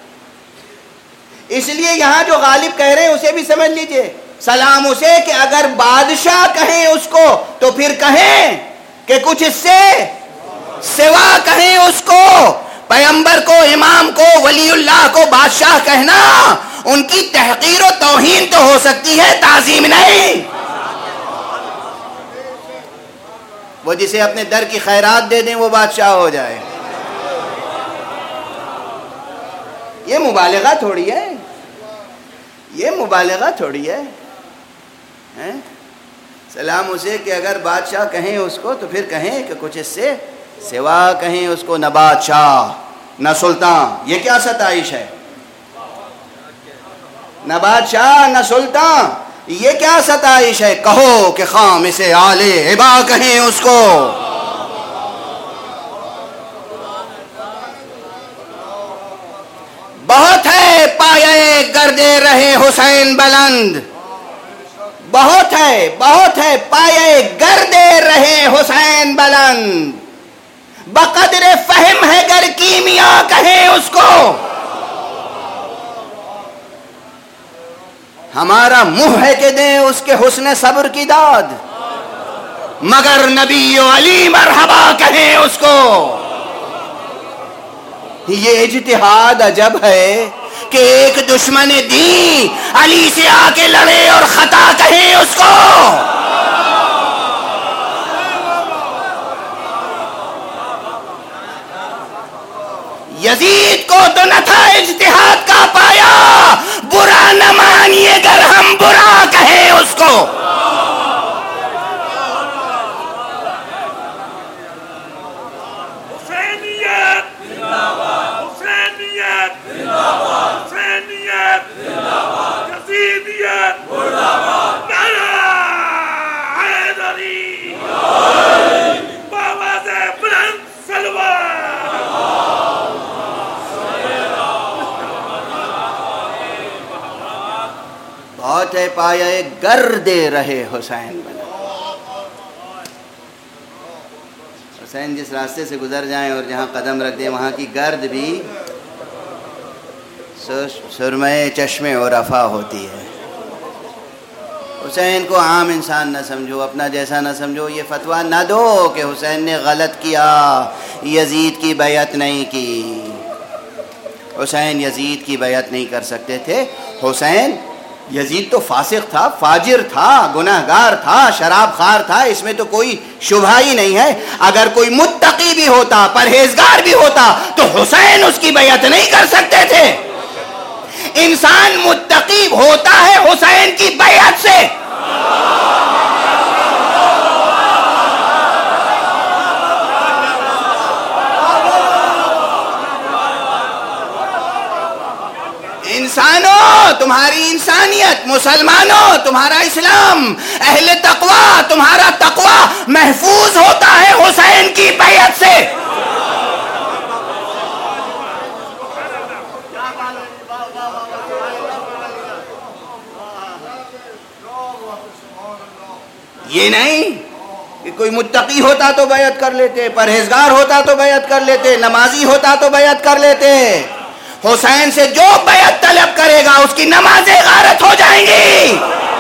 اس لیے یہاں جو غالب کہہ رہے ہیں اسے بھی سمجھ لیجئے، سلام اسے کہ اگر بادشاہ کہیں اس کو تو پھر کہیں کہ کچھ اس سے سوا کہیں اس کو۔ پیغمبر کو، امام کو، ولی اللہ کو بادشاہ کہنا ان کی تحقیر و توہین تو ہو سکتی ہے، تعظیم نہیں۔ وہ جسے اپنے در کی خیرات دے دیں وہ بادشاہ ہو جائے، یہ مبالغہ تھوڑی ہے، یہ مبالغہ تھوڑی ہے۔ سلام اسے کہ اگر بادشاہ کہیں اس کو تو پھر کہیں کہ کچھ اس سے سوا کہیں اس کو، نہ بادشاہ نہ سلطان، یہ کیا ستائش ہے؟ نہ بادشاہ نہ سلطان، یہ کیا ستائش ہے؟ کہو کہ خام اسے آل عبا کہیں اس کو۔ بہت ہے پایہ گردے رہے حسین بلند، بہت ہے پایہ گردے رہے حسین بلند، بقدر فہم ہے گر کیمیا کہیں اس کو۔ ہمارا منہ ہے کہ دیں اس کے حسن صبر کی داد، مگر نبی و علی مرحبا کہیں اس کو۔ یہ اجتہاد عجب ہے کہ ایک دشمن دین علی سے آ کے لڑے اور خطا کہیں اس کو۔ یزید کو تو نہ تھا اجتہاد کا پایا، برا نہ مانیے گر ہم برا کہیں اس کو۔ بہت ہے پایہ گردے رہے حسین بنا۔ حسین جس راستے سے گزر جائیں اور جہاں قدم رکھ دیں وہاں کی گرد بھی سرمے چشمے اور رفا ہوتی ہے۔ حسین کو عام انسان نہ سمجھو، اپنا جیسا نہ سمجھو، یہ فتویٰ نہ دو کہ حسین نے غلط کیا، یزید کی بیعت نہیں کی۔ حسین یزید کی بیعت نہیں کر سکتے تھے۔ حسین، یزید تو فاسق تھا، فاجر تھا، گناہگار تھا، شراب خار تھا، اس میں تو کوئی شبہ ہی نہیں ہے۔ اگر کوئی متقی بھی ہوتا، پرہیزگار بھی ہوتا تو حسین اس کی بیعت نہیں کر سکتے تھے۔ انسان متقی ہوتا ہے حسین کی بیعت سے۔ انسانوں، تمہاری انسانیت، مسلمانوں تمہارا اسلام، اہل تقوی تمہارا تقوی محفوظ ہوتا ہے حسین کی بیعت سے۔ یہ نہیں کہ کوئی متقی ہوتا تو بیعت کر لیتے، پرہیزگار ہوتا تو بیعت کر لیتے، نمازی ہوتا تو بیعت کر لیتے۔ حسین سے جو بیعت طلب کرے گا اس کی نمازیں غارت ہو جائیں گی۔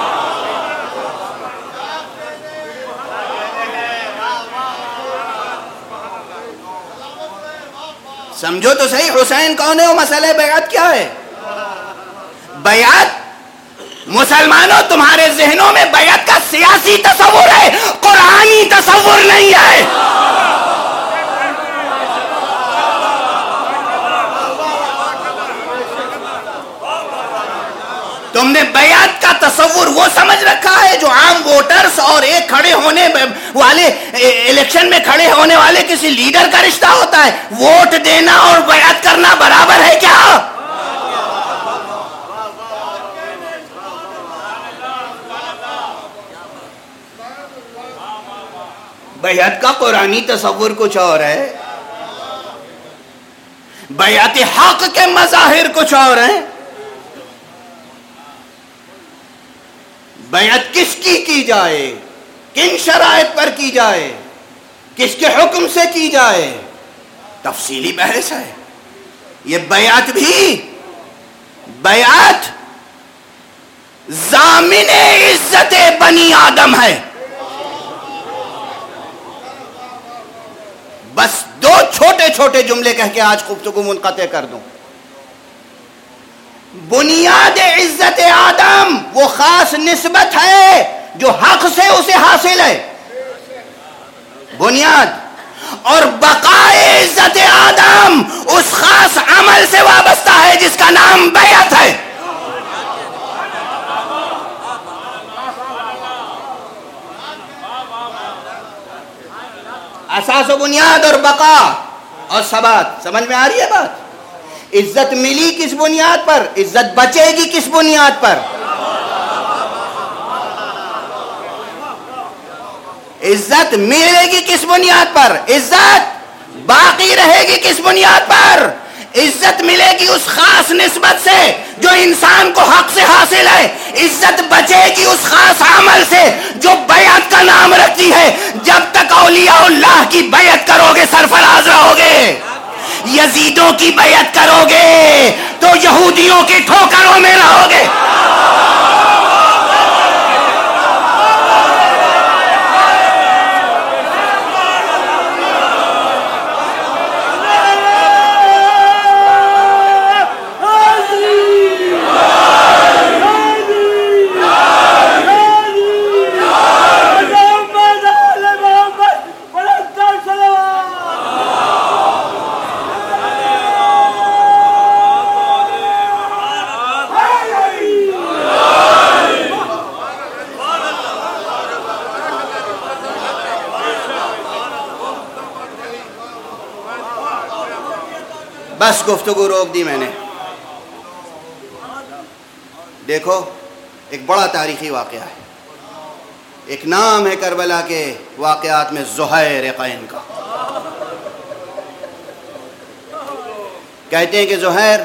سمجھو تو صحیح، حسین کون ہے، وہ مسئلہ بیعت کیا ہے؟ بیعت مسلمانوں تمہارے ذہنوں میں بیعت کا سیاسی تصور ہے، قرآنی تصور نہیں ہے۔ تم نے بیعت کا تصور وہ سمجھ رکھا ہے جو عام ووٹرز اور ایک کھڑے ہونے والے، الیکشن میں کھڑے ہونے والے کسی لیڈر کا رشتہ ہوتا ہے۔ ووٹ دینا اور بیعت کرنا برابر ہے کیا؟ بیعت کا قرآنی تصور کچھ اور ہے، بیعت حق کے مظاہر کچھ اور ہیں۔ بیعت کس کی جائے، کن شرائط پر کی جائے، کس کے حکم سے کی جائے، تفصیلی بحث ہے۔ یہ بیعت بھی بیعت ضامن عزت بنی آدم ہے۔ بس دو چھوٹے چھوٹے جملے کہہ کے آج گفتگو منقطع کر دوں۔ بنیاد عزت آدم وہ خاص نسبت ہے جو حق سے اسے حاصل ہے، بنیاد، اور بقائے عزت آدم اس خاص عمل سے وابستہ ہے جس کا نام بیعت ہے۔ اساس و بنیاد اور بقا اور ثبات، سمجھ میں آ رہی ہے بات؟ عزت ملی کس بنیاد پر، عزت بچے گی کس بنیاد پر؟ عزت ملے گی کس بنیاد پر؟ عزت باقی رہے گی کس بنیاد پر؟ عزت ملے گی اس خاص نسبت سے جو انسان کو حق سے حاصل ہے، عزت بچے گی اس خاص عمل سے جو بیعت کا نام رکھتی ہے۔ جب تک اولیاء اللہ کی بیعت کرو گے سرفراز رہو گے، یزیدوں کی بیعت کرو گے تو یہودیوں کی ٹھوکروں میں رہو گے۔ بس گفتگو روک دی میں نے۔ دیکھو ایک بڑا تاریخی واقعہ ہے، ایک نام ہے کربلا کے واقعات میں زہیر قین کا۔ کہتے ہیں کہ زہیر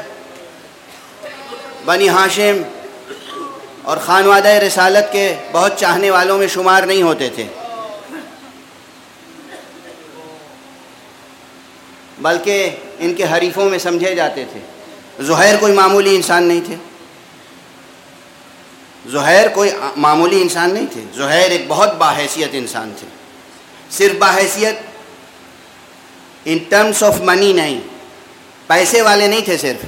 بنی ہاشم اور خانوادہ رسالت کے بہت چاہنے والوں میں شمار نہیں ہوتے تھے، بلکہ ان کے حریفوں میں سمجھے جاتے تھے۔ زہیر کوئی معمولی انسان نہیں تھے، زہیر کوئی معمولی انسان نہیں تھے، زہیر ایک بہت باحیثیت انسان تھے۔ صرف باحیثیت ان ٹرمز آف منی نہیں، پیسے والے نہیں تھے، صرف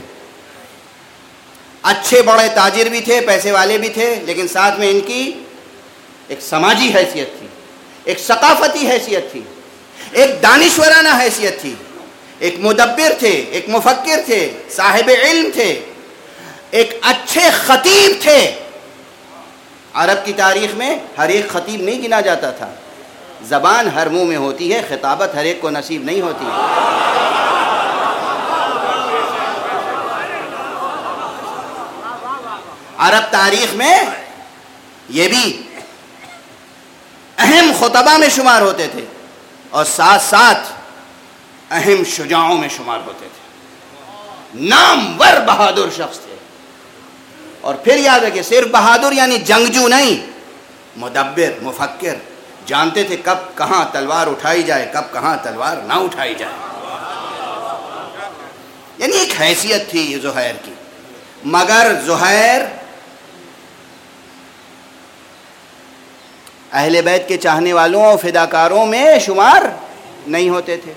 اچھے بڑے تاجر بھی تھے، پیسے والے بھی تھے، لیکن ساتھ میں ان کی ایک سماجی حیثیت تھی، ایک ثقافتی حیثیت تھی، ایک دانشورانہ حیثیت تھی، ایک مدبر تھے، ایک مفکر تھے، صاحب علم تھے، ایک اچھے خطیب تھے۔ عرب کی تاریخ میں ہر ایک خطیب نہیں گنا جاتا تھا، زبان ہر منہ میں ہوتی ہے، خطابت ہر ایک کو نصیب نہیں ہوتی۔ عرب تاریخ میں یہ بھی اہم خطبہ میں شمار ہوتے تھے اور ساتھ ساتھ اہم شجاعوں میں شمار ہوتے تھے، نامور بہادر شخص تھے۔ اور پھر یاد رکھیں، صرف بہادر یعنی جنگجو نہیں، مدبر، مفکر، جانتے تھے کب کہاں تلوار اٹھائی جائے، کب کہاں تلوار نہ اٹھائی جائے. یعنی ایک حیثیت تھی زہیر کی. مگر زہیر اہل بیت کے چاہنے والوں اور فداکاروں میں شمار نہیں ہوتے تھے.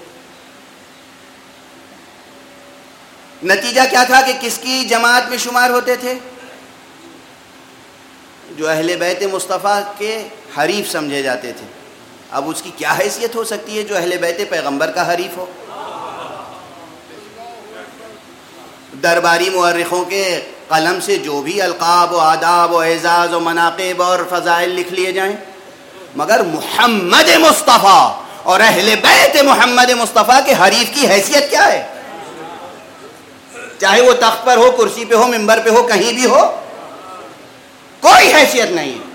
نتیجہ کیا تھا کہ کس کی جماعت میں شمار ہوتے تھے؟ جو اہل بیت مصطفیٰ کے حریف سمجھے جاتے تھے. اب اس کی کیا حیثیت ہو سکتی ہے جو اہل بیت پیغمبر کا حریف ہو؟ درباری مورخوں کے قلم سے جو بھی القاب و آداب و اعزاز و مناقب اور فضائل لکھ لیے جائیں، مگر محمد مصطفیٰ اور اہل بیت محمد مصطفیٰ کے حریف کی حیثیت کیا ہے؟ چاہے وہ تخت پر ہو، کرسی پہ ہو، ممبر پہ ہو، کہیں بھی ہو، کوئی حیثیت نہیں ہے.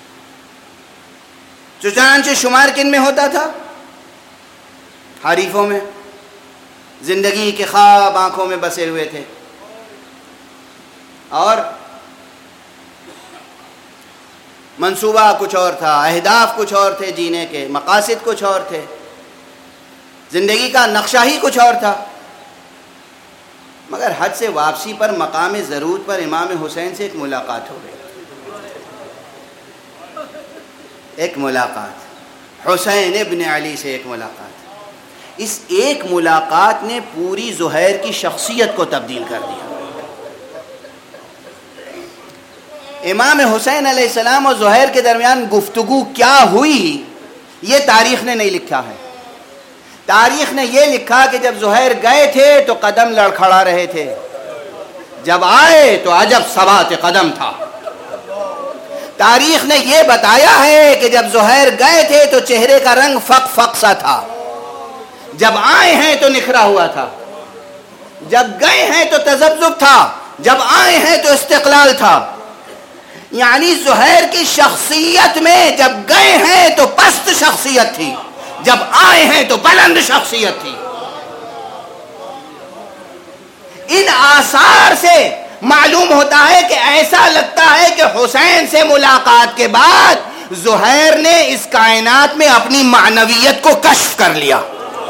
چنانچہ شمار کن میں ہوتا تھا؟ حریفوں میں. زندگی کے خواب آنکھوں میں بسے ہوئے تھے اور منصوبہ کچھ اور تھا، اہداف کچھ اور تھے، جینے کے مقاصد کچھ اور تھے، زندگی کا نقشہ ہی کچھ اور تھا. مگر حج سے واپسی پر مقام ضرورت پر امام حسین سے ایک ملاقات ہو گئی. ایک ملاقات، حسین ابن علی سے ایک ملاقات. اس ایک ملاقات نے پوری زہیر کی شخصیت کو تبدیل کر دیا. امام حسین علیہ السلام اور زہیر کے درمیان گفتگو کیا ہوئی یہ تاریخ نے نہیں لکھا ہے. تاریخ نے یہ لکھا کہ جب زہیر گئے تھے تو قدم لڑکھڑا رہے تھے، جب آئے تو عجب ثبات قدم تھا. تاریخ نے یہ بتایا ہے کہ جب زہیر گئے تھے تو چہرے کا رنگ فق فق سا تھا، جب آئے ہیں تو نکھرا ہوا تھا، جب گئے ہیں تو تذبذب تھا، جب آئے ہیں تو استقلال تھا. یعنی زہیر کی شخصیت میں جب گئے ہیں تو پست شخصیت تھی، جب آئے ہیں تو بلند شخصیت تھی. ان آثار سے معلوم ہوتا ہے کہ ایسا لگتا ہے کہ حسین سے ملاقات کے بعد زہیر نے اس کائنات میں اپنی معنویت کو کشف کر لیا.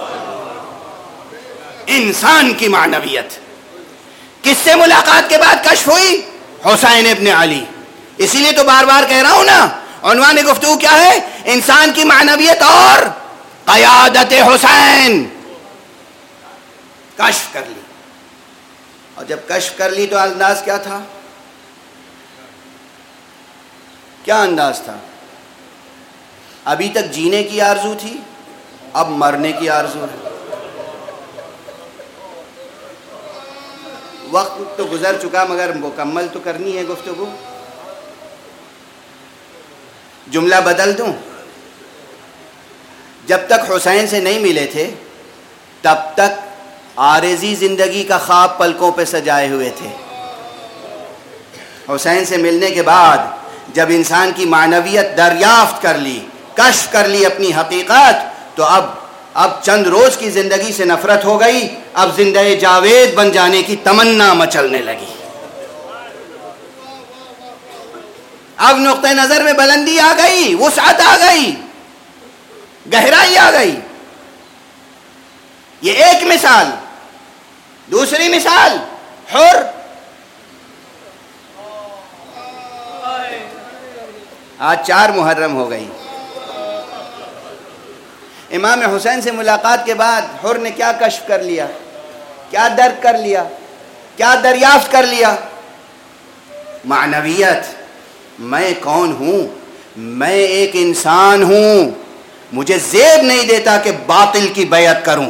انسان کی معنویت کس سے ملاقات کے بعد کشف ہوئی؟ حسین ابن علی. اسی لیے تو بار بار کہہ رہا ہوں نا، عنوان گفتگو کیا ہے؟ انسان کی معنویت اور قیادت حسین. کشف کر لی. اور جب کشف کر لی تو انداز کیا تھا؟ کیا انداز تھا؟ ابھی تک جینے کی آرزو تھی، اب مرنے کی آرزو ہے. وقت تو گزر چکا مگر مکمل تو کرنی ہے گفتگو. جملہ بدل دوں؟ جب تک حسین سے نہیں ملے تھے تب تک عارضی زندگی کا خواب پلکوں پہ سجائے ہوئے تھے. حسین سے ملنے کے بعد جب انسان کی معنویت دریافت کر لی، کشف کر لی اپنی حقیقت، تو اب چند روز کی زندگی سے نفرت ہو گئی. اب زندہ جاوید بن جانے کی تمنا مچلنے لگی. اب نقطہ نظر میں بلندی آ گئی، وسعت آ گئی، گہرائی آ گئی. یہ ایک مثال. دوسری مثال، حر. آج 4 محرم ہو گئی. امام حسین سے ملاقات کے بعد حر نے کیا کشف کر لیا، کیا درک کر لیا، کیا دریافت کر لیا؟ معنویت. میں کون ہوں؟ میں ایک انسان ہوں. مجھے زیب نہیں دیتا کہ باطل کی بیعت کروں.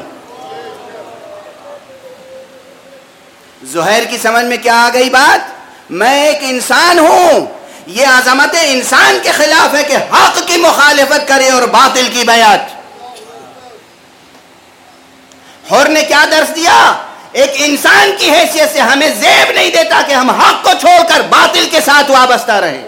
زہیر کی سمجھ میں کیا آ گئی بات؟ میں ایک انسان ہوں. یہ عظمت انسان کے خلاف ہے کہ حق کی مخالفت کرے اور باطل کی بیعت. حر نے کیا درس دیا؟ ایک انسان کی حیثیت سے ہمیں زیب نہیں دیتا کہ ہم حق کو چھوڑ کر باطل کے ساتھ وابستہ رہیں.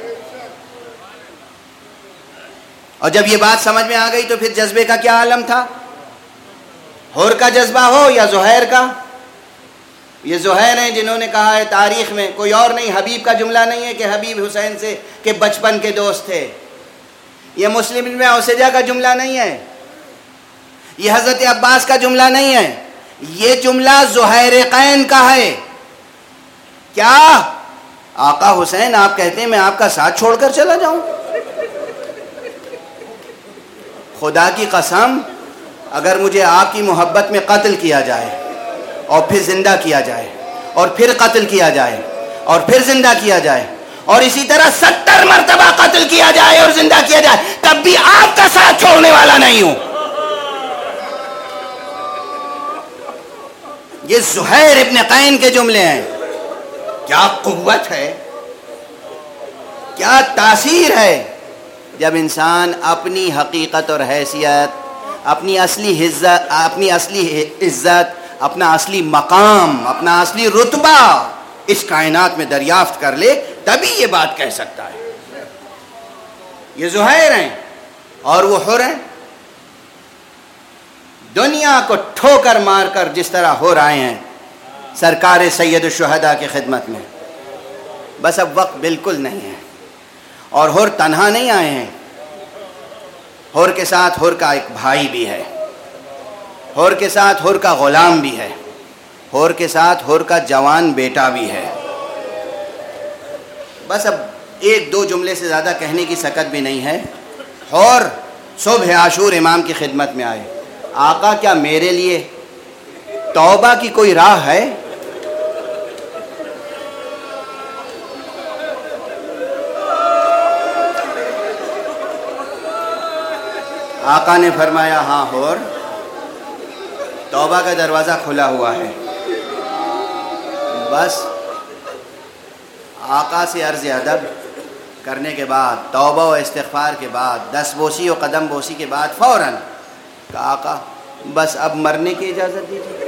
اور جب یہ بات سمجھ میں آ گئی تو پھر جذبے کا کیا عالم تھا؟ حر کا جذبہ ہو یا زہیر کا؟ یہ زہیر ہیں جنہوں نے کہا ہے تاریخ میں، کوئی اور نہیں، حبیب کا جملہ نہیں ہے کہ حبیب حسین سے کہ بچپن کے دوست تھے. یہ مسلم ابن اوسجہ کا جملہ نہیں ہے، یہ حضرت عباس کا جملہ نہیں ہے، یہ جملہ زہیرقین کا ہے۔ کیا آقا حسین آپ کہتے ہیں میں آپ کا ساتھ چھوڑ کر چلا جاؤں؟ خدا کی قسم اگر مجھے آپ کی محبت میں قتل کیا جائے اور پھر زندہ کیا جائے اور پھر قتل کیا جائے اور پھر زندہ کیا جائے اور اسی طرح 70 مرتبہ قتل کیا جائے اور زندہ کیا جائے تب بھی آپ کا ساتھ چھوڑنے والا نہیں ہوں۔ یہ زہیر ابن قین کے جملے ہیں۔ کیا قوت ہے، کیا تاثیر ہے جب انسان اپنی حقیقت اور حیثیت، اپنی اصلی عزت، اپنا اصلی مقام، اپنا اصلی رتبہ اس کائنات میں دریافت کر لے تبھی یہ بات کہہ سکتا ہے۔ یہ زہیر ہیں اور وہ حر ہیں، دنیا کو ٹھوکر مار کر جس طرح حر آئے ہیں سرکار سید الشہداء کی خدمت میں، بس اب وقت بالکل نہیں ہے۔ اور حر تنہا نہیں آئے ہیں، حر کے ساتھ حر کا ایک بھائی بھی ہے، حر کے ساتھ حر کا غلام بھی ہے، حر کے ساتھ حر کا جوان بیٹا بھی ہے۔ بس اب ایک دو جملے سے زیادہ کہنے کی سکت بھی نہیں ہے۔ حر صبح عاشور امام کی خدمت میں آئے، آقا کیا میرے لیے توبہ کی کوئی راہ ہے؟ آقا نے فرمایا ہاں حر، توبہ کا دروازہ کھلا ہوا ہے۔ بس آقا سے عرض ادب کرنے کے بعد، توبہ و استغفار کے بعد، دست بوسی و قدم بوسی کے بعد فوراً کہا آقا بس اب مرنے کی اجازت دیجیے۔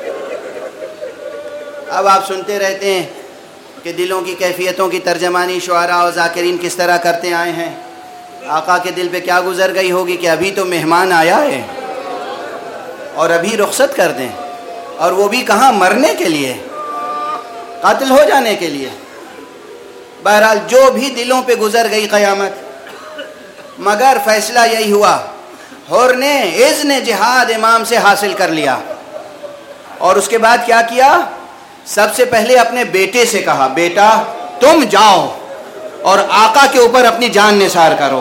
اب آپ سنتے رہتے ہیں کہ دلوں کی کیفیتوں کی ترجمانی شعراء و ذاکرین کس طرح کرتے آئے ہیں۔ آقا کے دل پہ کیا گزر گئی ہوگی کہ ابھی تو مہمان آیا ہے اور ابھی رخصت کر دیں، اور وہ بھی کہاں، مرنے کے لیے، قتل ہو جانے کے لیے۔ بہرحال جو بھی دلوں پہ گزر گئی قیامت، مگر فیصلہ یہی ہوا، حر نے اذن جہاد امام سے حاصل کر لیا۔ اور اس کے بعد کیا کیا؟ سب سے پہلے اپنے بیٹے سے کہا بیٹا تم جاؤ اور آقا کے اوپر اپنی جان نثار کرو۔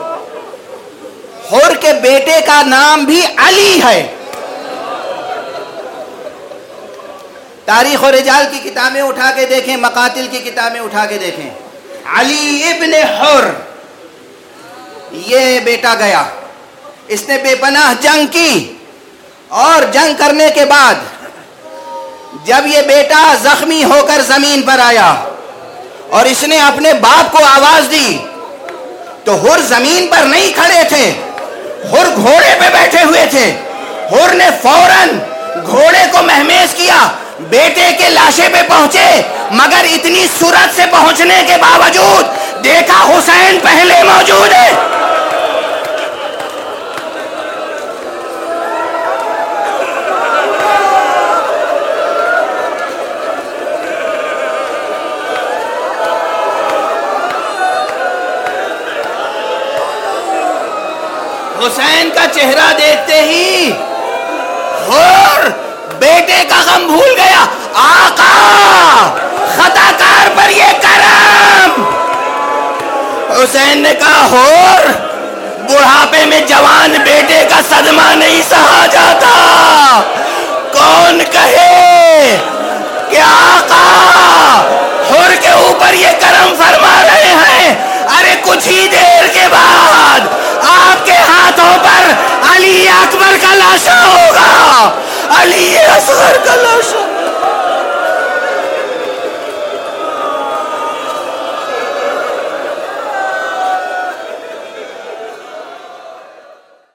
حر کے بیٹے کا نام بھی علی ہے۔ تاریخ و رجال کی کتابیں اٹھا کے دیکھیں، مقاتل کی کتابیں اٹھا کے دیکھیں، علی ابن حر یہ بیٹا گیا، اس نے بے پناہ جنگ کی، اور جنگ کرنے کے بعد جب یہ بیٹا زخمی ہو کر زمین پر آیا اور اس نے اپنے باپ کو آواز دی تو حر زمین پر نہیں کھڑے تھے، حر گھوڑے پہ بیٹھے ہوئے تھے۔ حر نے فوراً گھوڑے کو مہمیز کیا، بیٹے کے لاشے پہ پہنچے، مگر اتنی سرعت سے پہنچنے کے باوجود دیکھا حسین پہلے موجود ہے۔ حسین کا چہرہ دیکھتے ہی حر بیٹے کا غم بھول گیا۔ آقا خطا کار پر یہ کرم۔ حسین نے کہا حر بڑھاپے میں جوان بیٹے کا صدمہ نہیں سہا جاتا، کون کہے کہ آقا حر کے اوپر یہ کرم فرما رہے ہیں۔ ارے کچھ ہی دیر کے بعد آپ کے ہاتھوں پر علی اکبر کا لاشا ہو